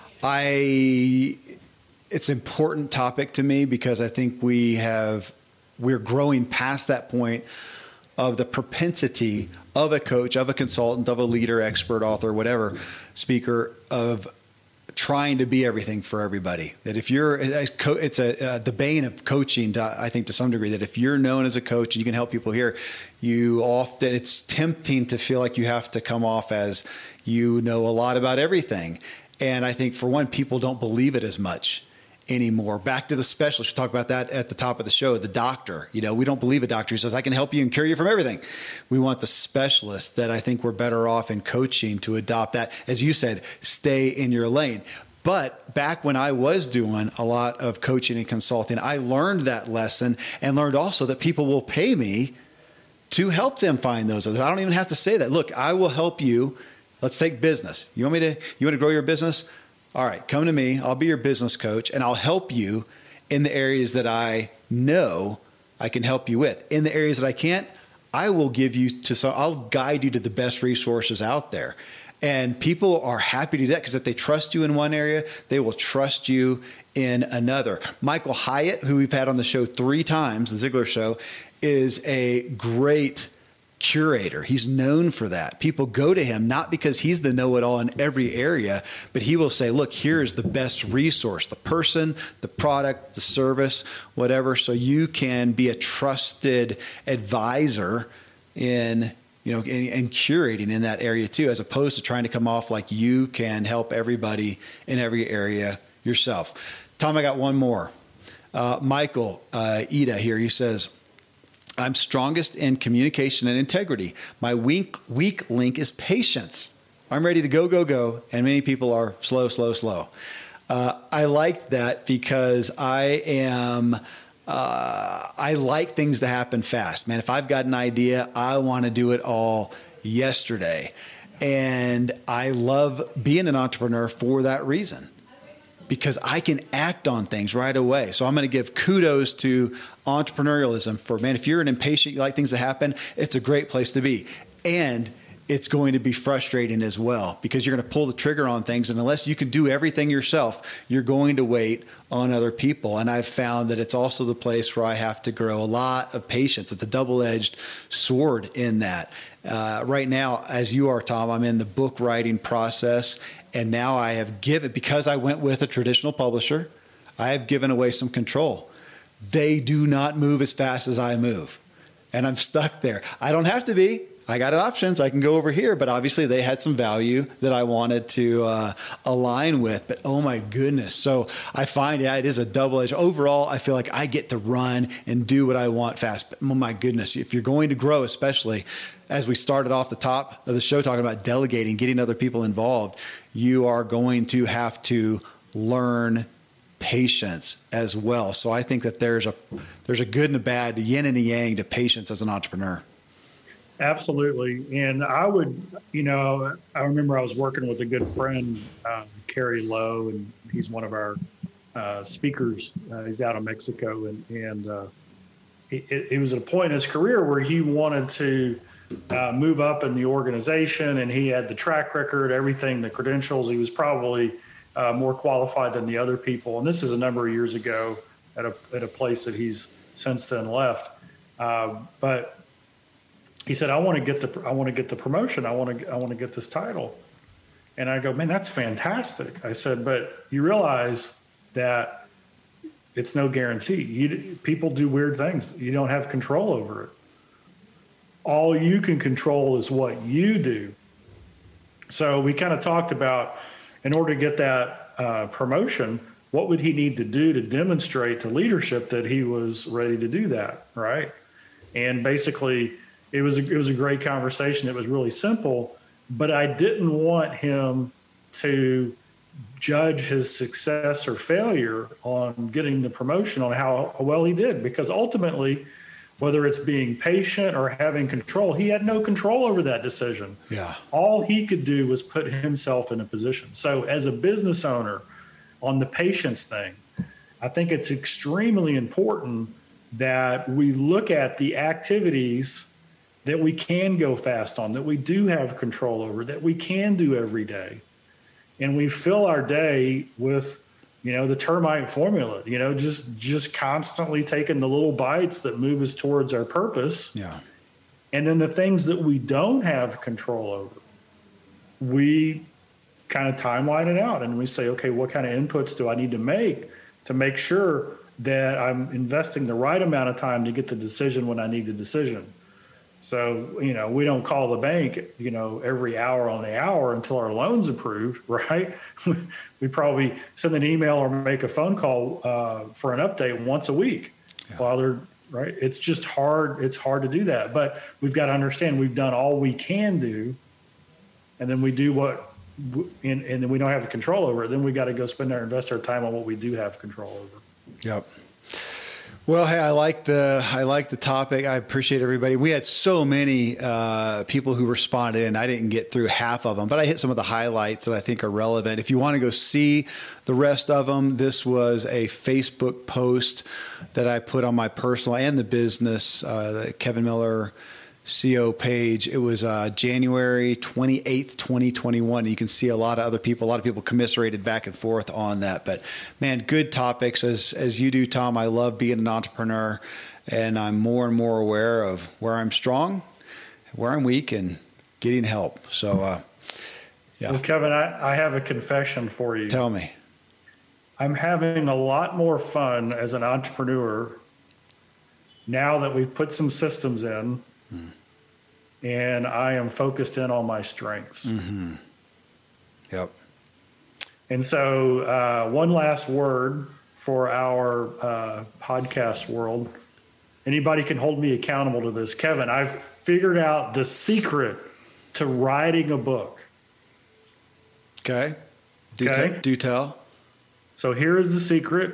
I, it's an important topic to me because I think we have, we're growing past that point of the propensity of a coach, of a consultant, of a leader, expert, author, whatever, speaker, of trying to be everything for everybody. That if you're, it's a, uh, the bane of coaching, I think, to some degree, that if you're known as a coach and you can help people here, you often, it's tempting to feel like you have to come off as you know a lot about everything. And I think, for one, people don't believe it as much anymore. Back to the specialist. We talked about that at the top of the show, the doctor. You know, we don't believe a doctor who says, I can help you and cure you from everything. We want the specialist. That I think we're better off in coaching to adopt that. As you said, stay in your lane. But back when I was doing a lot of coaching and consulting, I learned that lesson, and learned also that people will pay me to help them find those others. I don't even have to say that. Look, I will help you. Let's take business. You want me to, you want to grow your business? All right, come to me. I'll be your business coach, and I'll help you in the areas that I know I can help you with. In the areas that I can't, I will give you to some, I'll guide you to the best resources out there. And people are happy to do that, because if they trust you in one area, they will trust you in another. Michael Hyatt, who we've had on the show three times, the Ziglar Show, is a great curator. He's known for that. People go to him not because he's the know-it-all in every area, but he will say, look, here's the best resource, the person, the product, the service, whatever, so you can be a trusted advisor in, you know, and, and curating in that area too, as opposed to trying to come off like you can help everybody in every area yourself. Tom, I got one more. Uh, Michael uh, Ida here, he says, I'm strongest in communication and integrity. My weak, weak link is patience. I'm ready to go, go, go. And many people are slow, slow, slow. Uh, I like that because I am, uh, I like things to happen fast. Man, if I've got an idea, I want to do it all yesterday. And I love being an entrepreneur for that reason, because I can act on things right away. So I'm going to give kudos to entrepreneurialism for, man, if you're an impatient, you like things to happen, it's a great place to be. And it's going to be frustrating as well, because you're going to pull the trigger on things. And unless you can do everything yourself, you're going to wait on other people. And I've found that it's also the place where I have to grow a lot of patience. It's a double-edged sword in that. Uh, right now, as you are, Tom, I'm in the book writing process. And now I have given, because I went with a traditional publisher, I have given away some control. They do not move as fast as I move. And I'm stuck there. I don't have to be. I got options. I can go over here. But obviously they had some value that I wanted to uh, align with. But oh my goodness. So I find, yeah, it is a double-edged. Overall, I feel like I get to run and do what I want fast. But oh my goodness, if you're going to grow, especially as we started off the top of the show talking about delegating, getting other people involved, you are going to have to learn patience as well. So I think that there's a there's a good and a bad, the yin and the yang to patience as an entrepreneur. Absolutely. And I would, you know, I remember I was working with a good friend, uh, Kerry Lowe, and he's one of our uh, speakers. Uh, he's out of Mexico. And, and uh, he, he was at a point in his career where he wanted to uh, move up in the organization, and he had the track record, everything, the credentials. He was probably uh, more qualified than the other people. And this is a number of years ago at a at a place that he's since then left. Uh, but he said, "I want to get the I want to get the promotion. I want to I want to get this title." And I go, "Man, that's fantastic." I said, "But you realize that it's no guarantee. You, people do weird things. You don't have control over it. All you can control is what you do." So we kind of talked about, in order to get that uh, promotion, what would he need to do to demonstrate to leadership that he was ready to do that, right? And basically, it was a, it was a great conversation. It was really simple, but I didn't want him to judge his success or failure on getting the promotion on how well he did, because ultimately, whether it's being patient or having control, he had no control over that decision. Yeah. All he could do was put himself in a position. So as a business owner, on the patience thing, I think it's extremely important that we look at the activities that we can go fast on, that we do have control over, that we can do every day. And we fill our day with, you know, the termite formula, you know, just just constantly taking the little bites that move us towards our purpose. Yeah. And then the things that we don't have control over, we kind of timeline it out and we say, okay, what kind of inputs do I need to make to make sure that I'm investing the right amount of time to get the decision when I need the decision? So, you know, we don't call the bank, you know, every hour on the hour until our loan's approved, right? We probably send an email or make a phone call uh, for an update once a week. Yeah. While they're, right? It's just hard. It's hard to do that. But we've got to understand we've done all we can do, and then we do what, and, and then we don't have the control over it. Then we got to go spend our, invest our time on what we do have control over. Yep. Well, hey, I like the I like the topic. I appreciate everybody. We had so many uh, people who responded, and I didn't get through half of them, but I hit some of the highlights that I think are relevant. If you want to go see the rest of them, this was a Facebook post that I put on my personal and the business, uh, the Kevin Miller C O page. It was uh, January twenty-eighth, twenty twenty-one. You can see a lot of other people, a lot of people commiserated back and forth on that. But man, good topics. As as you do, Tom, I love being an entrepreneur, and I'm more and more aware of where I'm strong, where I'm weak, and getting help. So, uh, yeah. Well, Kevin, I, I have a confession for you. Tell me. I'm having a lot more fun as an entrepreneur now that we've put some systems in. Mm. And I am focused in on my strengths. Mm-hmm. Yep. And so uh, one last word for our uh, podcast world. Anybody can hold me accountable to this. Kevin, I've figured out the secret to writing a book. Okay. Do, okay. T- do tell. So here is the secret.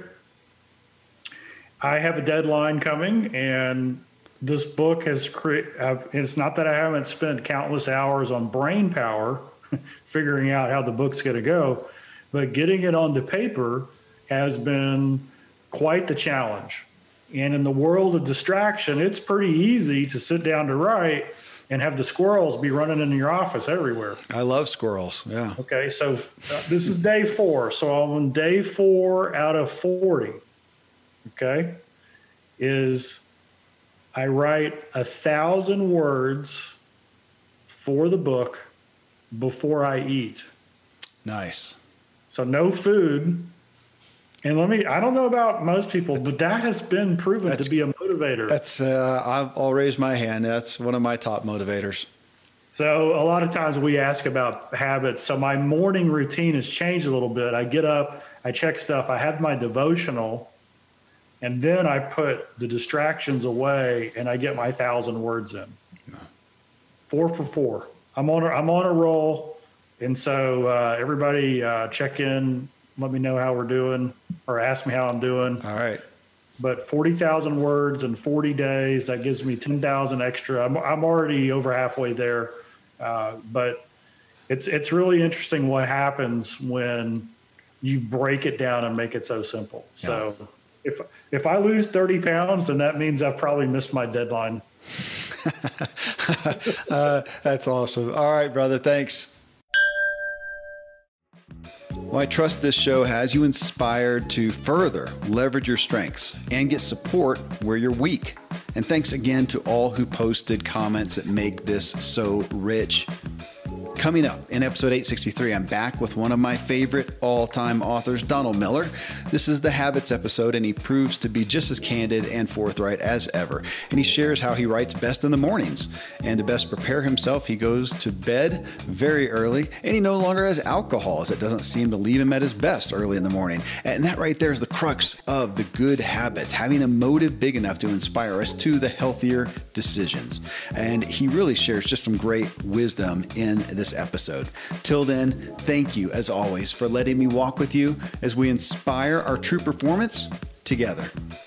I have a deadline coming, and this book has created, it's not that I haven't spent countless hours on brain power figuring out how the book's going to go, but getting it onto paper has been quite the challenge. And in the world of distraction, it's pretty easy to sit down to write and have the squirrels be running in your office everywhere. I love squirrels. Yeah. Okay. So uh, this is day four. So I'm on day four out of forty. Okay. Is I write a thousand words for the book before I eat. Nice. So no food. And let me, I don't know about most people, but that has been proven that's, to be a motivator. That's, uh, I've, I'll raise my hand. That's one of my top motivators. So a lot of times we ask about habits. So my morning routine has changed a little bit. I get up, I check stuff, I have my devotional, and then I put the distractions away and I get my thousand words in. No. Four for four. I'm on a, I'm on a roll. And so uh, everybody uh, check in, let me know how we're doing, or ask me how I'm doing. All right. But forty thousand words in forty days, that gives me ten thousand extra. I'm, I'm already over halfway there. Uh, but it's, it's really interesting what happens when you break it down and make it so simple. Yeah. So if if I lose thirty pounds, then that means I've probably missed my deadline. uh, that's awesome. All right, brother. Thanks. Well, I trust this show has you inspired to further leverage your strengths and get support where you're weak. And thanks again to all who posted comments that make this so rich. Coming up in episode eight sixty-three, I'm back with one of my favorite all-time authors, Donald Miller. This is the Habits episode, and he proves to be just as candid and forthright as ever. And he shares how he writes best in the mornings. And to best prepare himself, he goes to bed very early, and he no longer has alcohol, as it doesn't seem to leave him at his best early in the morning. And that right there is the crux of the good habits, having a motive big enough to inspire us to the healthier decisions. And he really shares just some great wisdom in this episode. Till then, thank you as always for letting me walk with you as we inspire our true performance together.